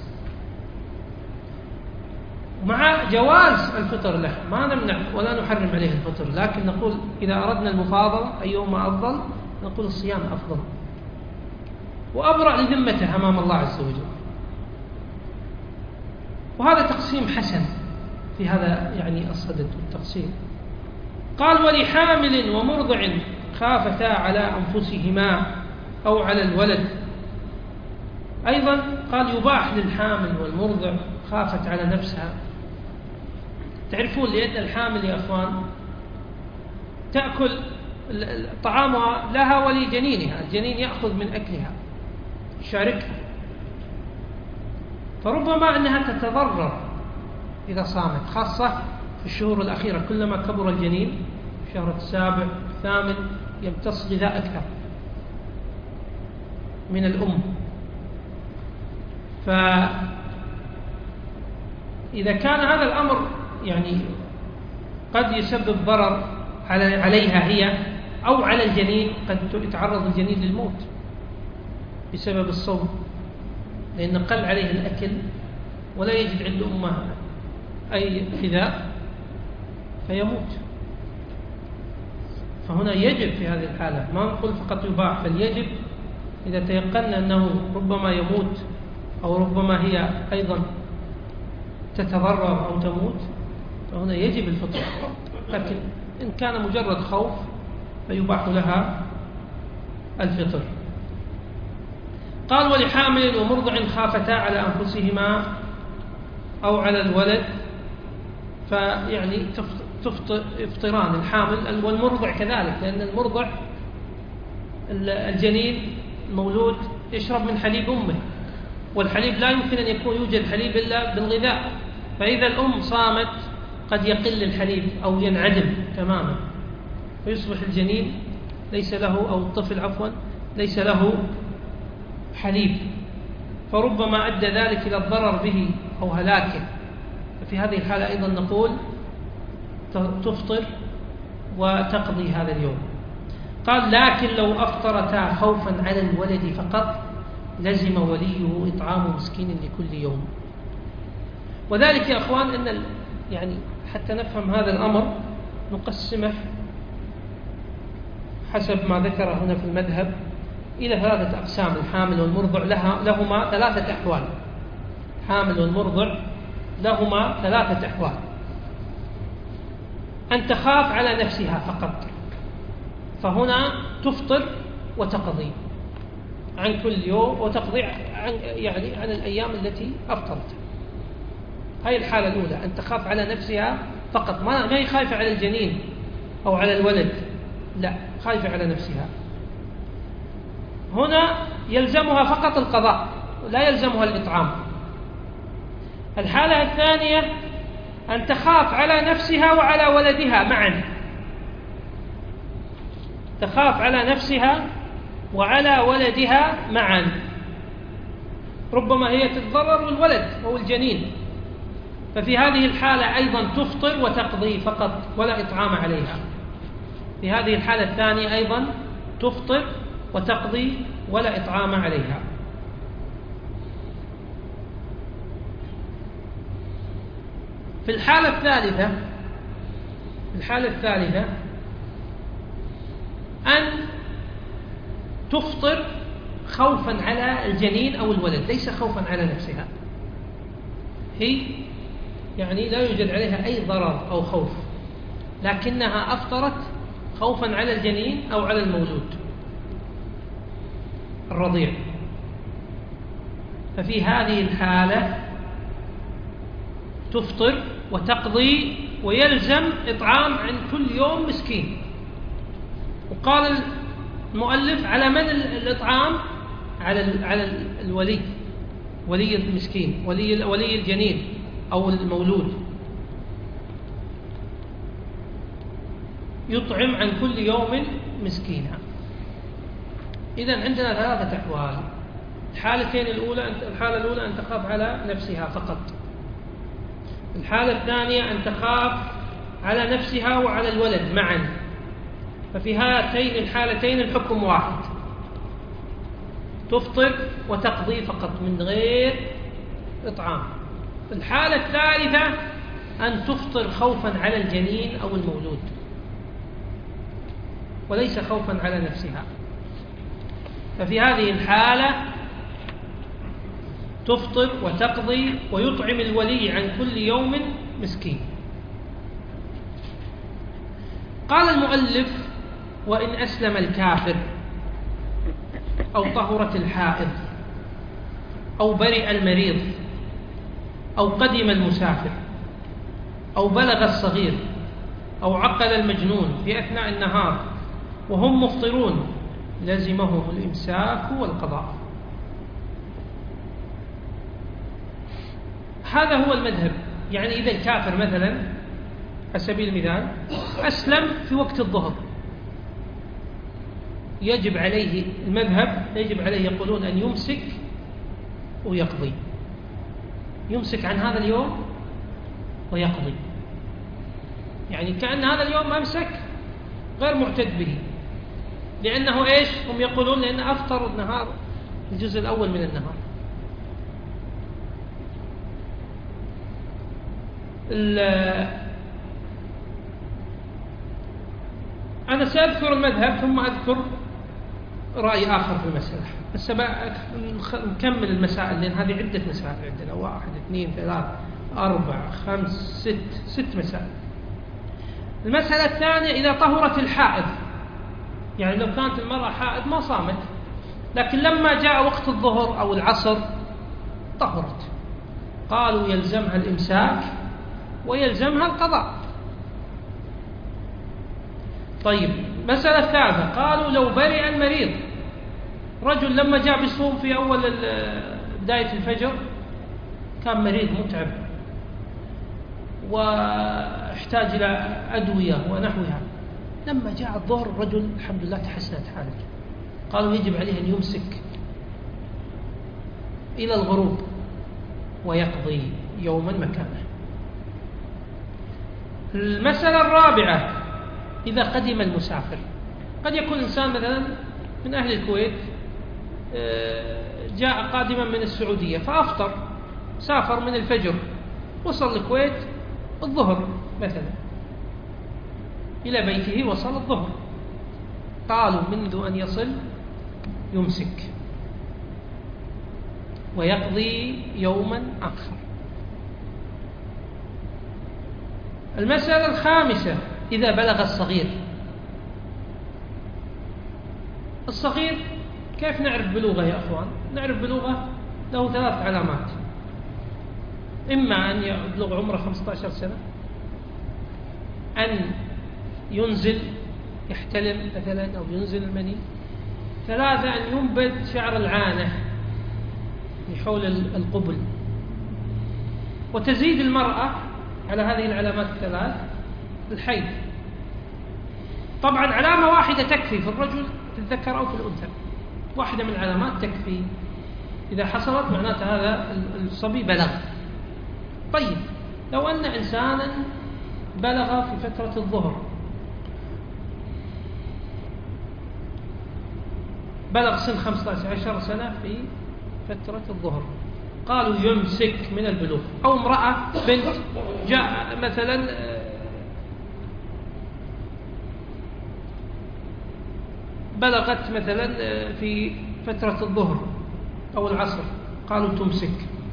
مع جواز الفطر له، ما نمنع ولا نحرم عليه الفطر، لكن نقول إذا أردنا المفاضلة أيهما أفضل، نقول الصيام أفضل وأبرأ لذمته أمام الله عز وجل. وهذا تقسيم حسن في هذا يعني الصدد والتقسيم. قال ولحامل ومرضع خافتا على أنفسهما أو على الولد. أيضا قال يباح للحامل والمرضع خافت على نفسها. تعرفون لأن الحامل يا أخوان تأكل طعامها لها ولجنينها، الجنين يأخذ من أكلها يشاركها، فربما أنها تتضرر إذا صامت، خاصة في الشهور الأخيرة، كلما كبر الجنين الشهر السابع الثامن يمتص غذاء أكثر من الأم. فإذا كان هذا الأمر يعني قد يسبب ضرر عليها هي أو على الجنين، قد يتعرض الجنين للموت بسبب الصوم، لأن قل عليه الأكل ولا يجد عند أمه أي غذاء فيموت. فهنا يجب في هذه الحالة، ما نقول فقط يباح، بل يجب إذا تيقنا أنه ربما يموت أو ربما هي أيضا تتضرر أو تموت، فهنا يجب الفطر. لكن إن كان مجرد خوف فيباح لها الفطر. قال ولحامل ومرضع خافتا على أنفسهما أو على الولد فيعني يفطران الحامل والمرضع كذلك، لأن المرضع الجنين المولود يشرب من حليب أمه، والحليب لا يمكن أن يكون يوجد حليب إلا بالغذاء، فإذا الأم صامت قد يقل الحليب أو ينعدم تماما، فيصبح الجنين ليس له أو الطفل عفوا ليس له حليب، فربما أدى ذلك إلى الضرر به أو هلاكه. ففي هذه الحالة أيضا نقول تفطر وتقضي هذا اليوم. قال لكن لو أفطرتا خوفا على الولد فقط لزم وليه إطعام مسكين لكل يوم. وذلك يا أخوان أن يعني حتى نفهم هذا الأمر نقسمه حسب ما ذكر هنا في المذهب إلى 3 أقسام. الحامل والمرضع لهما 3 أحوال. حامل والمرضع لهما 3 أحوال: أن تخاف على نفسها فقط، فهنا تفطر وتقضي عن كل يوم وتقضي عن الأيام التي أفطرت. هذه الحالة الأولى، أن تخاف على نفسها فقط، ما هي خايفة على الجنين أو على الولد، لا، خايفة على نفسها. هنا يلزمها فقط القضاء، لا يلزمها الإطعام. الحالة الثانية أن تخاف على نفسها وعلى ولدها معا، تخاف على نفسها وعلى ولدها معا، ربما هي تتضرر والولد أو الجنين، ففي هذه الحالة أيضا تفطر وتقضي فقط ولا إطعام عليها. في هذه الحالة الثانية أيضا تفطر وتقضي ولا إطعام عليها. في الحالة الثالثة أن تفطر خوفا على الجنين أو الولد، ليس خوفا على نفسها، هي يعني لا يوجد عليها أي ضرر أو خوف، لكنها أفطرت خوفا على الجنين أو على المولود الرضيع. ففي هذه الحالة تفطر وتقضي ويلزم إطعام عن كل يوم مسكين. وقال المؤلف على من الإطعام؟ على الولي، ولي المسكين، ولي الجنين أو المولود، يطعم عن كل يوم مسكينا. إذن عندنا 3 أحوال. الحالة الأولى أن تخاف على نفسها فقط. الحالة الثانية أن تخاف على نفسها وعلى الولد معا، ففي هاتين الحالتين الحكم واحد، تفطر وتقضي فقط من غير إطعام. الحالة الثالثة أن تفطر خوفا على الجنين أو المولود وليس خوفا على نفسها، ففي هذه الحالة تفطر وتقضي ويطعم الولي عن كل يوم مسكين. قال المؤلف وإن أسلم الكافر أو طهرت الحائض أو برئ المريض أو قدم المسافر أو بلغ الصغير أو عقل المجنون في أثناء النهار وهم مفطرون لزمهم الإمساك والقضاء. هذا هو المذهب. يعني إذا الكافر مثلا على سبيل المثال أسلم في وقت الظهر، يجب عليه المذهب يجب عليه يقولون أن يمسك ويقضي، يمسك عن هذا اليوم ويقضي، يعني كأن هذا اليوم أمسك غير معتد به، لأنه إيش هم يقولون؟ لأنه أفطر النهار الجزء الأول من النهار. أنا سأذكر المذهب ثم أذكر رأي آخر في المسألة، بس نكمل المسائل لأن هذه عدة مسائل عندنا، 1 2 3 4 5 6 مسائل. المسألة الثانية إذا طهرت الحائض، يعني لو كانت المرأة حائض ما صامت، لكن لما جاء وقت الظهر أو العصر طهرت، قالوا يلزمها الإمساك ويلزمها القضاء. طيب مسألة ثالثة، قالوا لو برئ المريض، رجل لما جاء بيصوم في أول بداية الفجر كان مريض متعب واحتاج إلى أدوية ونحوها، لما جاء الظهر الرجل الحمد لله تحسنت حالته، قالوا يجب عليه أن يمسك إلى الغروب ويقضي يوما مكانه. المسألة الرابعة، إذا قدم المسافر، قد يكون إنسان مثلا من أهل الكويت جاء قادما من السعودية فأفطر، سافر من الفجر وصل الكويت الظهر مثلا، إلى بيته وصل الظهر، قالوا منذ أن يصل يمسك ويقضي يوما آخر. المسألة الخامسة، إذا بلغ الصغير. الصغير كيف نعرف بلوغه يا أخوان؟ نعرف بلوغه له 3 علامات، إما أن يبلغ عمره 15 سنة، أن ينزل يحتلم مثلا أو ينزل المني، 3 أن ينبت شعر العانة حول القبل. وتزيد المرأة على هذه العلامات ال3 الحيض. طبعا علامة واحدة تكفي في الرجل، في الذكر أو في الأنثى، واحدة من العلامات تكفي، إذا حصلت معناتها هذا الصبي بلغ. طيب لو أن إنسانا بلغ في فترة الظهر، بلغ سن 15 سنة في فترة الظهر، قالوا يمسك من البلوغ. أو امرأة بنت جاء مثلا بلغت مثلا في فترة الظهر أو العصر، قالوا تمسك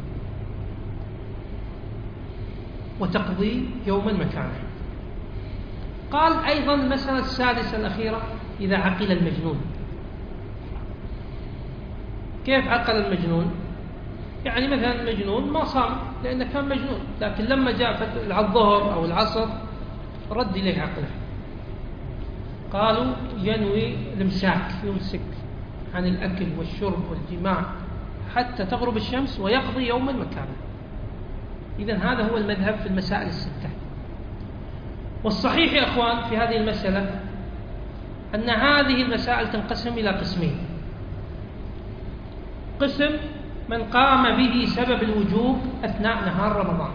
وتقضي يوما مكانه. قال أيضا المسألة السادسة الأخيرة، إذا عقل المجنون. كيف عقل المجنون؟ يعني مثلا المجنون ما صام لأنه كان مجنون، لكن لما جاء الظهر أو العصر رد إليه عقله، قالوا ينوي الإمساك، يمسك عن الأكل والشرب والجماع حتى تغرب الشمس ويقضي يوما مكانه. إذن هذا هو المذهب في المسائل الستة. والصحيح يا أخوان في هذه المسألة أن هذه المسائل تنقسم إلى قسمين. قسم من قام به سبب الوجوب أثناء نهار رمضان،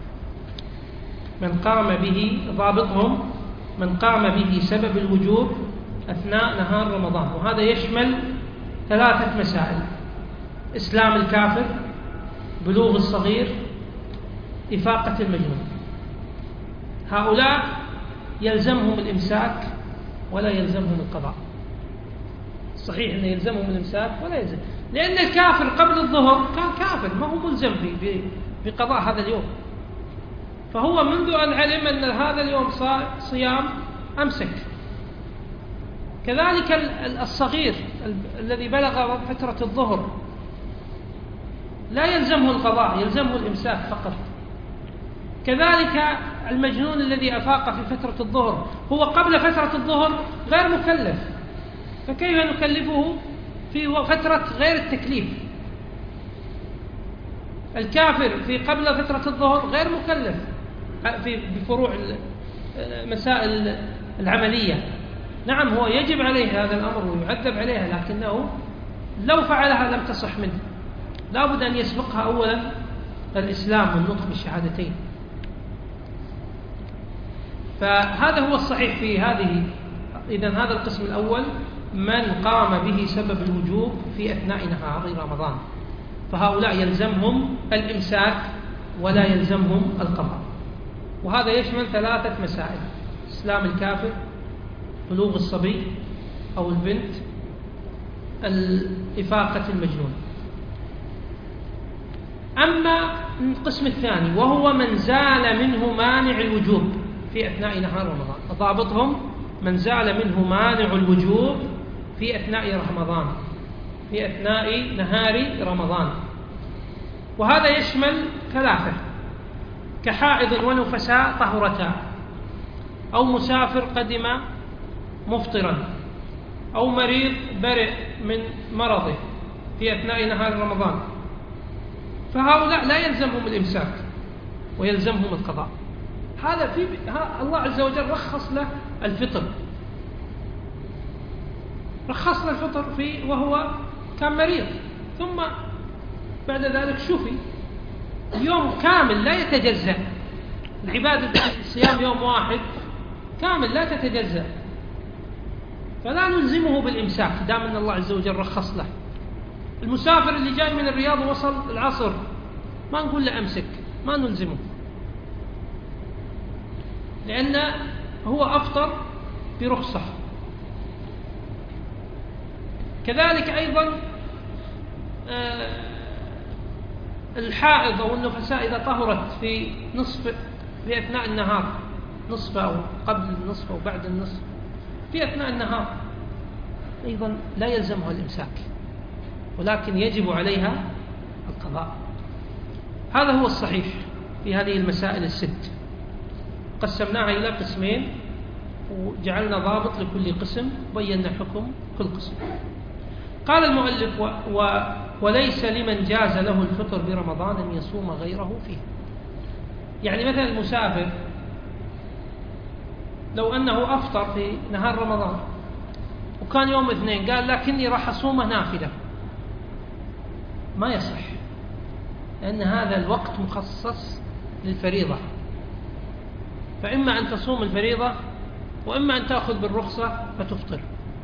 من قام به، ضابطهم من قام به سبب الوجوب أثناء نهار رمضان، وهذا يشمل 3 مسائل: إسلام الكافر، بلوغ الصغير، إفاقة المجنون. هؤلاء يلزمهم الإمساك ولا يلزمهم القضاء. صحيح أنه يلزمهم الإمساك ولا يلزم، لأن الكافر قبل الظهر كان كافر، ما هو ملزم بقضاء هذا اليوم، فهو منذ أن علم أن هذا اليوم صيام أمسك. كذلك الصغير الذي بلغ فترة الظهر لا يلزمه القضاء، يلزمه الإمساك فقط. كذلك المجنون الذي أفاق في فترة الظهر، هو قبل فترة الظهر غير مكلف، فكيف نكلفه في فترة غير التكليف؟ الكافر في قبل فترة الظهر غير مكلف في بفروع المسائل العملية. نعم هو يجب عليه هذا الأمر ويعذب عليها، لكنه لو فعلها لم تصح منه، لا بد أن يسبقها أولا الإسلام والنطق بالشهادتين. فهذا هو الصحيح في هذه. إذن هذا القسم الأول من قام به سبب الوجوب في أثناء نهار رمضان، فهؤلاء يلزمهم الإمساك ولا يلزمهم القضاء. وهذا يشمل 3 مسائل: إسلام الكافر، بلوغ الصبي أو البنت، إفاقة المجنون. أما القسم الثاني وهو من زال منه مانع الوجوب، في أثناء نهار رمضان. ضابطهم من زال منه مانع الوجوب في أثناء رمضان، في أثناء نهار رمضان. وهذا يشمل ثلاثة: كحائض ونفساء طهرتا، أو مسافر قدم مفطرا، أو مريض برئ من مرضه في أثناء نهار رمضان، فهؤلاء لا يلزمهم الإمساك ويلزمهم القضاء. هذا الله عز وجل رخص له الفطر، رخص له الفطر فيه وهو كان مريض، ثم بعد ذلك شفي. يوم كامل لا يتجزأ، العبادة الصيام يوم واحد كامل لا تتجزأ، فلا نلزمه بالإمساك دام أن الله عز وجل رخص له. المسافر اللي جاي من الرياض ووصل العصر ما نقول له أمسك، ما نلزمه، لأن هو أفطر برخصة. كذلك أيضا الحائض أو النفساء إذا طهرت في أثناء النهار، نصف أو قبل النصف أو بعد النصف، في أثناء النهار أيضا لا يلزمها الإمساك، ولكن يجب عليها القضاء. هذا هو الصحيح في هذه المسائل الست. قسمناها إلى قسمين وجعلنا ضابط لكل قسم، بينا حكم كل قسم. قال المؤلف: وليس لمن جاز له الفطر برمضان أن يصوم غيره فيه. يعني مثلا المسافر لو أنه أفطر في نهار رمضان وكان يوم اثنين قال لكني راح أصومه نافلة، ما يصح، لأن هذا الوقت مخصص للفريضة، فإما أن تصوم الفريضة وإما أن تأخذ بالرخصة فتفطر.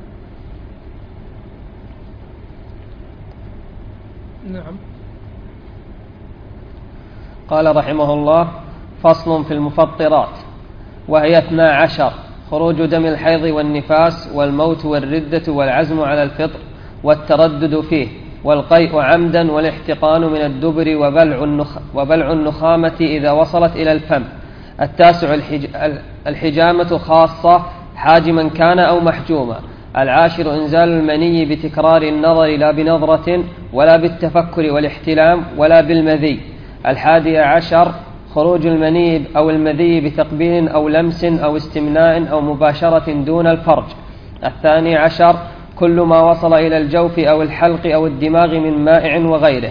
نعم. قال رحمه الله: فصل في المفطرات، وهي 12: خروج دم الحيض والنفاس والموت والردة والعزم على الفطر والتردد فيه والقيء عمدا والاحتقان من الدبر وبلع النخامة إذا وصلت إلى الفم. 9: الحجامة خاصة حاجما كان أو محجوما. 10: إنزال المني بتكرار النظر لا بنظرة ولا بالتفكر والاحتلام ولا بالمذي. 11: خروج المني أو المذي بتقبيل أو لمس أو استمناء أو مباشرة دون الفرج. 12: كل ما وصل إلى الجوف أو الحلق أو الدماغ من مائع وغيره،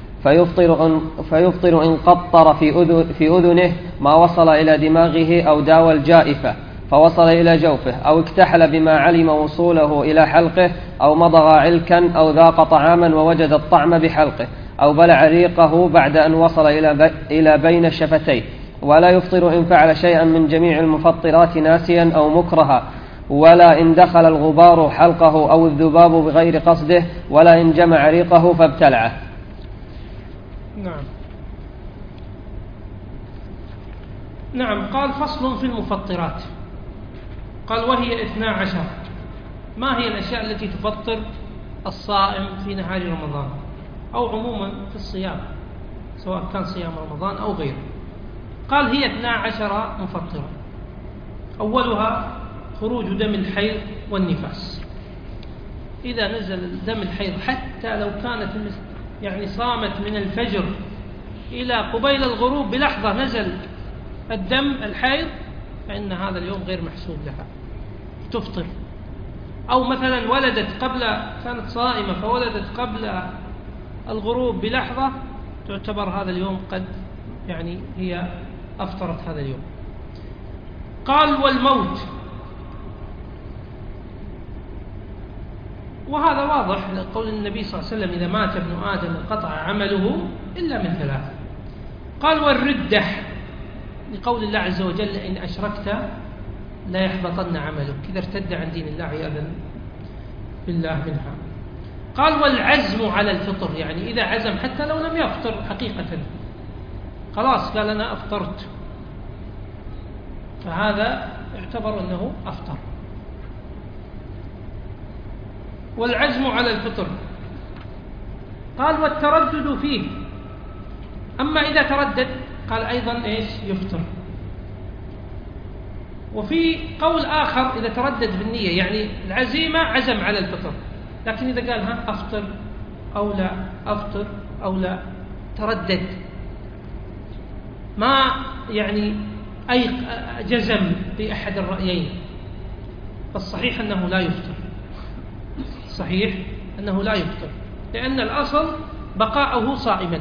فيفطر إن قطر في أذنه ما وصل إلى دماغه أو داوى الجائفة فوصل إلى جوفه، أو اكتحل بما علم وصوله إلى حلقه، أو مضغ علكا، أو ذاق طعاما ووجد الطعم بحلقه، أو بلع ريقه بعد أن وصل إلى بين الشفتين. ولا يفطر إن فعل شيئا من جميع المفطرات ناسيا أو مكرها، ولا إن دخل الغبار حلقه أو الذباب بغير قصده، ولا إن جمع ريقه فابتلعه. نعم. قال: فصل في المفطرات. قال: وهي 12. ما هي الأشياء التي تفطر الصائم في نهار رمضان أو عموما في الصيام، سواء كان صيام رمضان أو غيره؟ قال: هي 12 مفطرة. أولها خروج دم الحيض والنفاس. إذا نزل دم الحيض حتى لو كانت يعني صامت من الفجر إلى قبيل الغروب بلحظة نزل الدم الحيض، فإن هذا اليوم غير محسوب لها، تفطر. أو مثلا ولدت كانت صائمة فولدت قبل الغروب بلحظة، تعتبر هذا اليوم قد يعني هي أفطرت هذا اليوم. قال: والموت. وهذا واضح لقول النبي صلى الله عليه وسلم: إذا مات ابن آدم انقطع عمله إلا من 3. قال: والردة، لقول الله عز وجل: إن أشركت لا يحبطن عملك، إذا ارتد عن دين الله عياذا بالله منها. قال: والعزم على الفطر، يعني إذا عزم حتى لو لم يفطر حقيقة، خلاص قال أنا أفطرت، فهذا يعتبر أنه أفطر. والعزم على الفطر. قال: والتردد فيه. أما إذا تردد قال أيضا إيش؟ يفطر. وفي قول آخر إذا تردد بالنية، يعني العزيمة عزم على الفطر، لكن إذا قال ها أفطر أو لا أفطر أو لا، تردد، ما يعني أي جزم بأحد الرأيين، فالصحيح أنه لا يفطر، صحيح أنه لا يفطر، لأن الأصل بقاؤه صائما،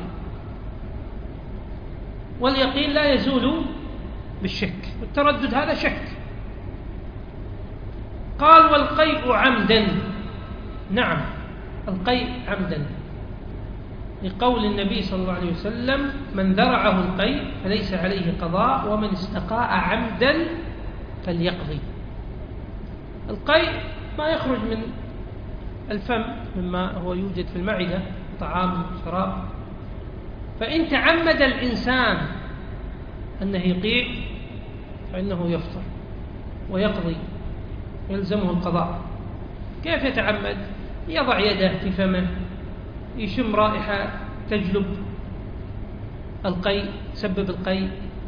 واليقين لا يزول بالشك، والتردد هذا شك. قال والقيء عمدا، نعم القيء عمدا، لقول النبي صلى الله عليه وسلم من ذرعه القيء فليس عليه قضاء ومن استقاء عمدا فليقضي. القيء ما يخرج من الفم مما هو يوجد في المعدة، طعام شراب، فإن تعمد الإنسان أنه يقيء فإنه يفطر ويقضي، يلزمه القضاء. كيف يتعمد؟ يضع يده في فمه، يشم رائحة تجلب القيء، تسبب القيء،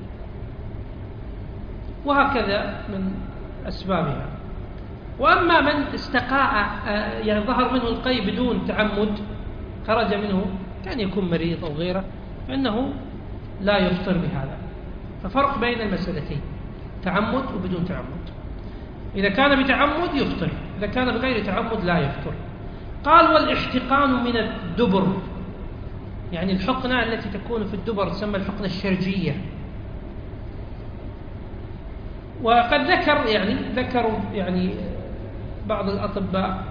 وهكذا من أسبابها. وأما من استقاء يعني ظهر منه القيء بدون تعمد، خرج منه، كان يكون مريض أو غيره، فإنه لا يفطر بهذا. ففرق بين المسألتين، تعمد وبدون تعمد. إذا كان بتعمد يفطر، إذا كان بغير تعمد لا يفطر. قال والاحتقان من الدبر، يعني الحقنة التي تكون في الدبر تسمى الحقنة الشرجية. وقد ذكروا يعني بعض الأطباء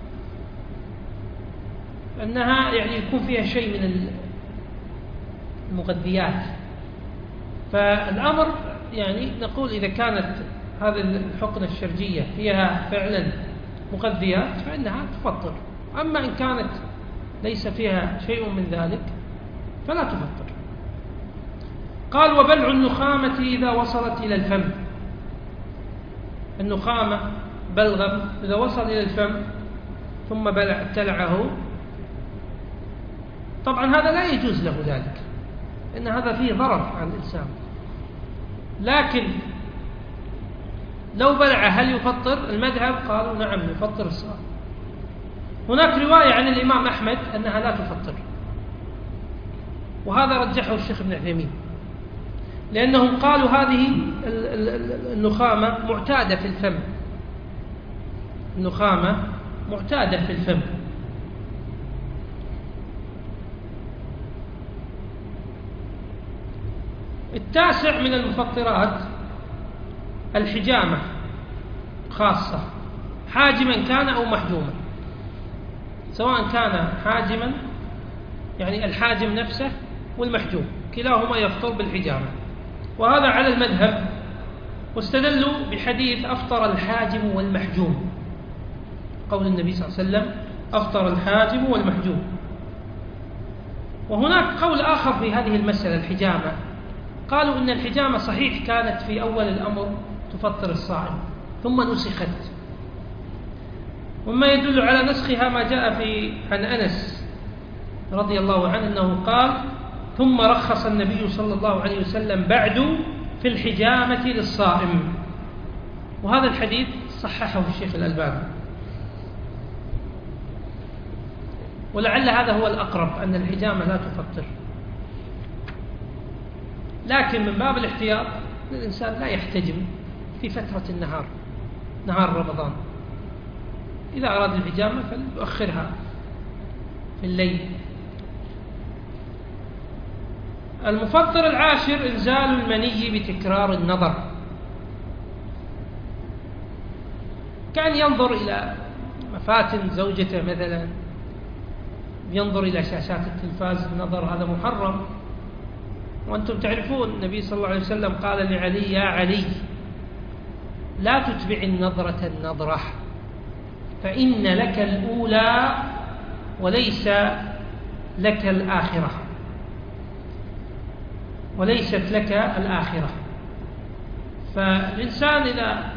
أنها يعني يكون فيها شيء من المغذيات، فالأمر يعني نقول إذا كانت هذه الحقنة الشرجية فيها فعلا مغذيات فإنها تفطر، أما إن كانت ليس فيها شيء من ذلك فلا تفطر. قال وبلع النخامة إذا وصلت إلى الفم، النخامة بلغم إذا وصل إلى الفم ثم ابتلعه، طبعا هذا لا يجوز له ذلك، إن هذا فيه ضرر على الإنسان، لكن لو بلع هل يفطر؟ المذهب قالوا نعم يفطر الصائم. هناك رواية عن الإمام أحمد أنها لا تفطر، وهذا رجحه الشيخ ابن عثيمين، لأنهم قالوا هذه النخامة معتادة في الفم، النخامة معتادة في الفم. التاسع من المفطرات الحجامة خاصة، حاجما كان أو محجوما، سواء كان حاجما يعني الحاجم نفسه والمحجوم كلاهما يفطر بالحجامة، وهذا على المذهب، واستدلوا بحديث أفطر الحاجم والمحجوم، قول النبي صلى الله عليه وسلم أفطر الحاجم والمحجوم. وهناك قول آخر في هذه المسألة الحجامة، قالوا إن الحجامة صحيح كانت في أول الأمر تفطر الصائم ثم نسخت، وما يدل على نسخها ما جاء عن أنس رضي الله عنه أنه قال ثم رخص النبي صلى الله عليه وسلم بعد في الحجامة للصائم، وهذا الحديث صححه الشيخ الألباني، ولعل هذا هو الأقرب أن الحجامة لا تفطر، لكن من باب الاحتياط الإنسان لا يحتجم في فترة النهار، نهار رمضان، إذا أراد الحجامة فليؤخرها في الليل. المفطر العاشر إنزال المني بتكرار النظر، كان ينظر إلى مفاتن زوجته مثلا، ينظر إلى شاشات التلفاز، النظر هذا محرم، وأنتم تعرفون النبي صلى الله عليه وسلم قال لعلي يا علي لا تتبع النظرة النظرة فإن لك الأولى وليس لك الآخرة، وليست لك الآخرة. فالإنسان إذا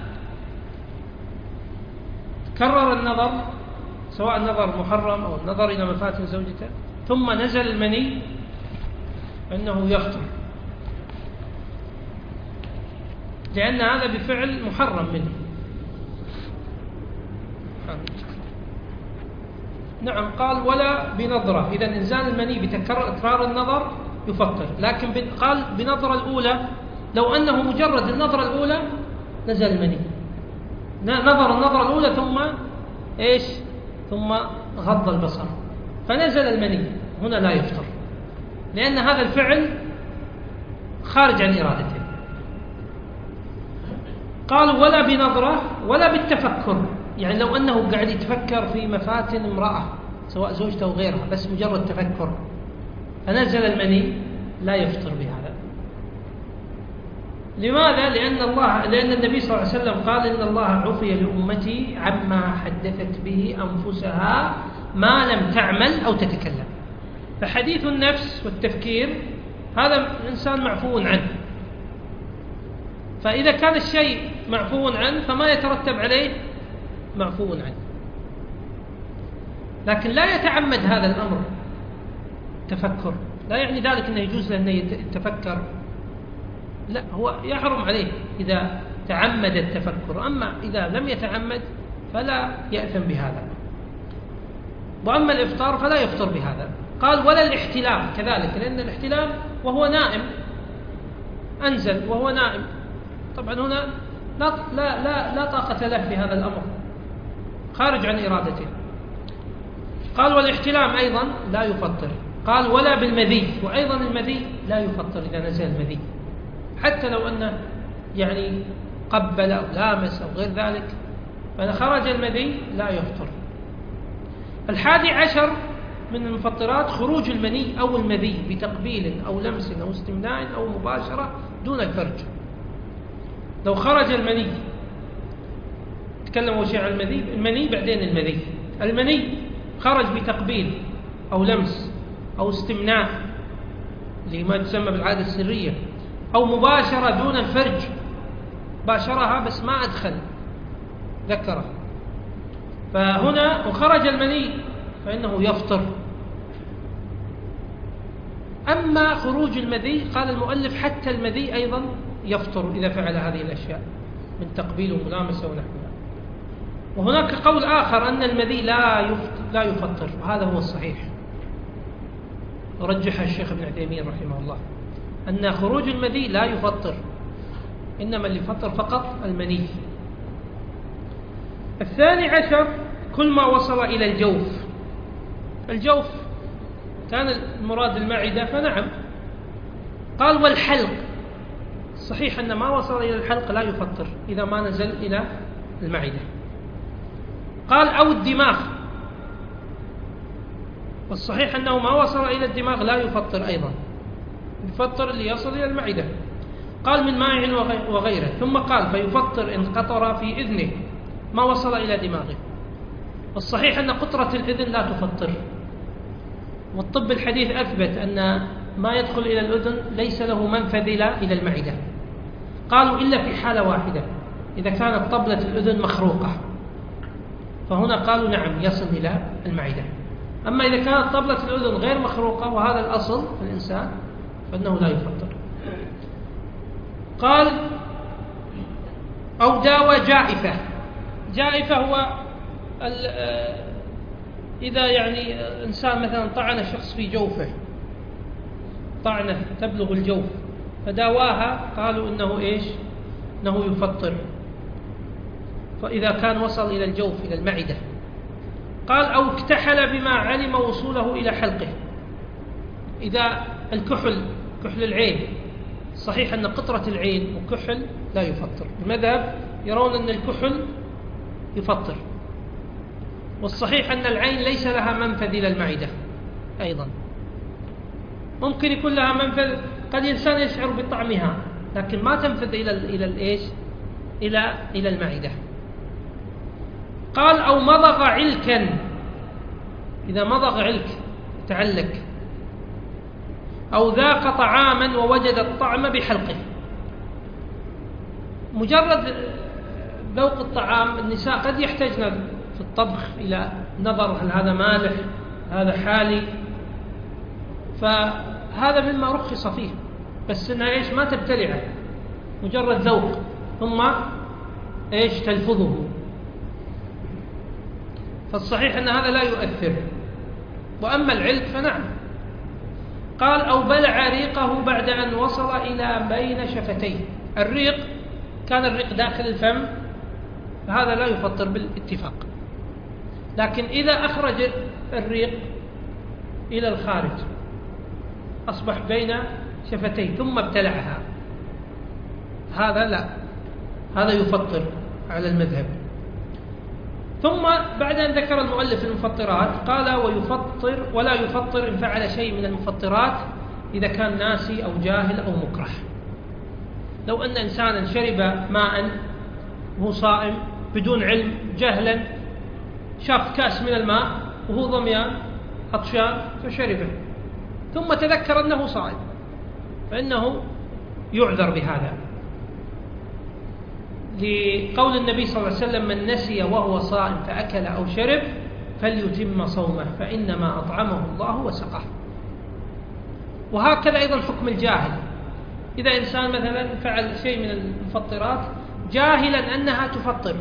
كرر النظر سواء النظر محرم أو النظر إلى مفاتن زوجته ثم نزل المني فإنه يفطر. لأن هذا بفعل محرم منه. نعم. قال ولا بنظرة، إذا إنزال المني بتكرار النظر يفطر، لكن قال بنظرة الأولى، لو أنه مجرد النظرة الأولى نزل المني، نظر النظرة الأولى ثم إيش؟ ثم غض البصر فنزل المني، هنا لا يفطر، لأن هذا الفعل خارج عن إرادته. قالوا ولا بنظرة ولا بالتفكر، يعني لو أنه قاعد يتفكر في مفاتن امرأة سواء زوجته أو غيرها، بس مجرد تفكر فنزل المني، لا يفطر بهذا. لماذا؟ لأن النبي صلى الله عليه وسلم قال إن الله عفي لأمتي عما حدثت به أنفسها ما لم تعمل أو تتكلم. فحديث النفس والتفكير هذا الإنسان معفو عنه، فإذا كان الشيء معفو عنه فما يترتب عليه معفو عنه. لكن لا يتعمد هذا الأمر تفكر، لا يعني ذلك أنه يجوز له أنه يتفكر، لا، هو يحرم عليه إذا تعمد التفكر، أما إذا لم يتعمد فلا يأثم بهذا. وأما الإفطار فلا يفطر بهذا. قال ولا الاحتلام كذلك، لأن الاحتلام وهو نائم، أنزل وهو نائم، طبعا هنا لا طاقة له في هذا الأمر، خارج عن إرادته. قال والاحتلام أيضا لا يفطر. قال ولا بالمذي، وأيضا المذي لا يفطر إذا نزل المذي، حتى لو أنه يعني قبل أو لامس أو غير ذلك، فإذا خرج المذي لا يفطر. 11 من المفطرات خروج المني أو المذي بتقبيل أو لمس أو استمناء أو مباشرة دون الفرج. لو خرج المني، تكلم أول شيء عن المني بعدين المني خرج بتقبيل أو لمس أو استمناء اللي ما تسمى بالعادة السرية، أو مباشرة دون الفرج، باشرها بس ما أدخل ذكره، فهنا وخرج المني فإنه يفطر. أما خروج المذي قال المؤلف حتى المذي أيضا يفطر إذا فعل هذه الأشياء من تقبيل وملامسة ونحوها. وهناك قول آخر أن المذي لا يفطر، وهذا هو الصحيح، رجح الشيخ ابن عثيمين رحمه الله، أن خروج المذي لا يفطر، إنما اللي يفطر فقط المني. 12 كل ما وصل إلى الجوف كان المراد المعدة، فنعم. قال والحلق، صحيح أن ما وصل إلى الحلق لا يفطر إذا ما نزل إلى المعدة. قال أو الدماغ، والصحيح أنه ما وصل إلى الدماغ لا يفطر أيضا، يفطر اللي يصل إلى المعدة. قال من مائع وغيره، ثم قال فيفطر إن قطر في إذنه ما وصل إلى دماغه. الصحيح أن قطرة الإذن لا تفطر، والطب الحديث أثبت أن ما يدخل إلى الأذن ليس له منفذ إلى المعدة. قالوا إلا في حالة واحدة، إذا كانت طبلة الأذن مخروقة، فهنا قالوا نعم يصل إلى المعدة. أما إذا كانت طبلة الأذن غير مخروقة، وهذا الأصل في الإنسان، فإنه لا يفطر. قال أو داوى جائفة هو إذا يعني إنسان مثلا طعن شخص في جوفه طعنة تبلغ الجوف، فداواها قالوا إنه إيش؟ إنه يفطر، فإذا كان وصل إلى الجوف إلى المعدة. قال أو اكتحل بما علم وصوله إلى حلقه، إذا كحل العين، صحيح أن قطرة العين وكحل لا يفطر، المذهب يرون أن الكحل يفطر، والصحيح أن العين ليس لها منفذ إلى المعدة أيضا، ممكن يكون لها منفذ، قد إنسان يشعر بطعمها لكن ما تنفذ إلى الإيش؟ إلى المعدة. قال أو مضغ علكا، إذا مضغ علك تعلك، أو ذاق طعاما ووجد الطعم بحلقه. مجرد ذوق الطعام، النساء قد يحتاجن في الطبخ إلى نظر هل هذا مالح هذا حالي، فهذا مما رخص فيه، بس إنها إيش؟ ما تبتلعه، مجرد ذوق ثم إيش تلفظه، فالصحيح أن هذا لا يؤثر. وأما العلق فنعم. قال أو بلع ريقه بعد أن وصل إلى بين شفتيه. الريق كان الريق داخل الفم، فهذا لا يفطر بالاتفاق. لكن إذا أخرج الريق إلى الخارج أصبح بين شفتيه ثم ابتلعها، هذا لا، هذا يفطر على المذهب. ثم بعد أن ذكر المؤلف المفطرات قال ويفطر ولا يفطر إن فعل شيء من المفطرات إذا كان ناسي أو جاهل أو مكره. لو أن إنسانا شرب ماء وهو صائم بدون علم جهلا، شاف كأس من الماء وهو ضميان عطشان فشربه، ثم تذكر أنه صائم، فإنه يعذر بهذا، لقول النبي صلى الله عليه وسلم من نسي وهو صائم فأكل أو شرب فليتم صومه فإنما أطعمه الله وسقاه. وهكذا أيضا حكم الجاهل، إذا إنسان مثلا فعل شيء من المفطرات جاهلا أنها تفطر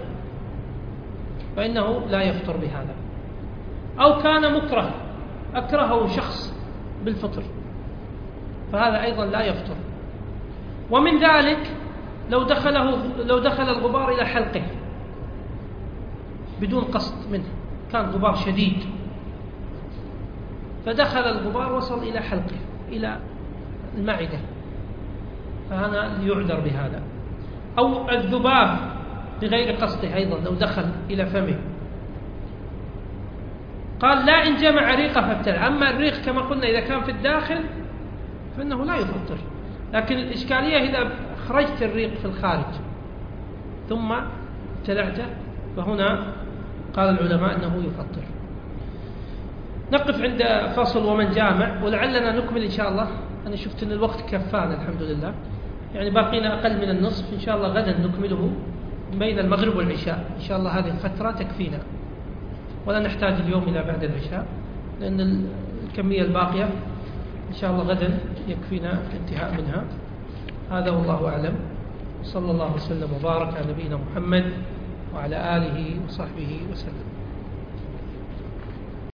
فإنه لا يفطر بهذا. أو كان مكره، أكرهه شخص بالفطر، فهذا أيضا لا يفطر. ومن ذلك لو دخل الغبار إلى حلقه بدون قصد منه، كان غبار شديد فدخل الغبار وصل إلى حلقه إلى المعدة، فهذا يعذر بهذا. أو الذباب بغير قصده أيضا لو دخل إلى فمه، قال لا إن جمع ريقه فابتلع. أما الريق كما قلنا إذا كان في الداخل فإنه لا يفطر، لكن الإشكالية إذا أخرجت الريق في الخارج ثم ابتلعته فهنا قال العلماء أنه يفطر. نقف عند فصل ومن جامع، ولعلنا نكمل إن شاء الله. أنا شفت أن الوقت كفانا الحمد لله، يعني باقينا أقل من النصف، إن شاء الله غدا نكمله بين المغرب والعشاء إن شاء الله. هذه الفترة تكفينا ولا نحتاج اليوم إلى بعد العشاء، لأن الكمية الباقية إن شاء الله غدا يكفينا الانتهاء منها. هذا والله أعلم، صلى الله وسلم وبارك على نبينا محمد وعلى آله وصحبه وسلم.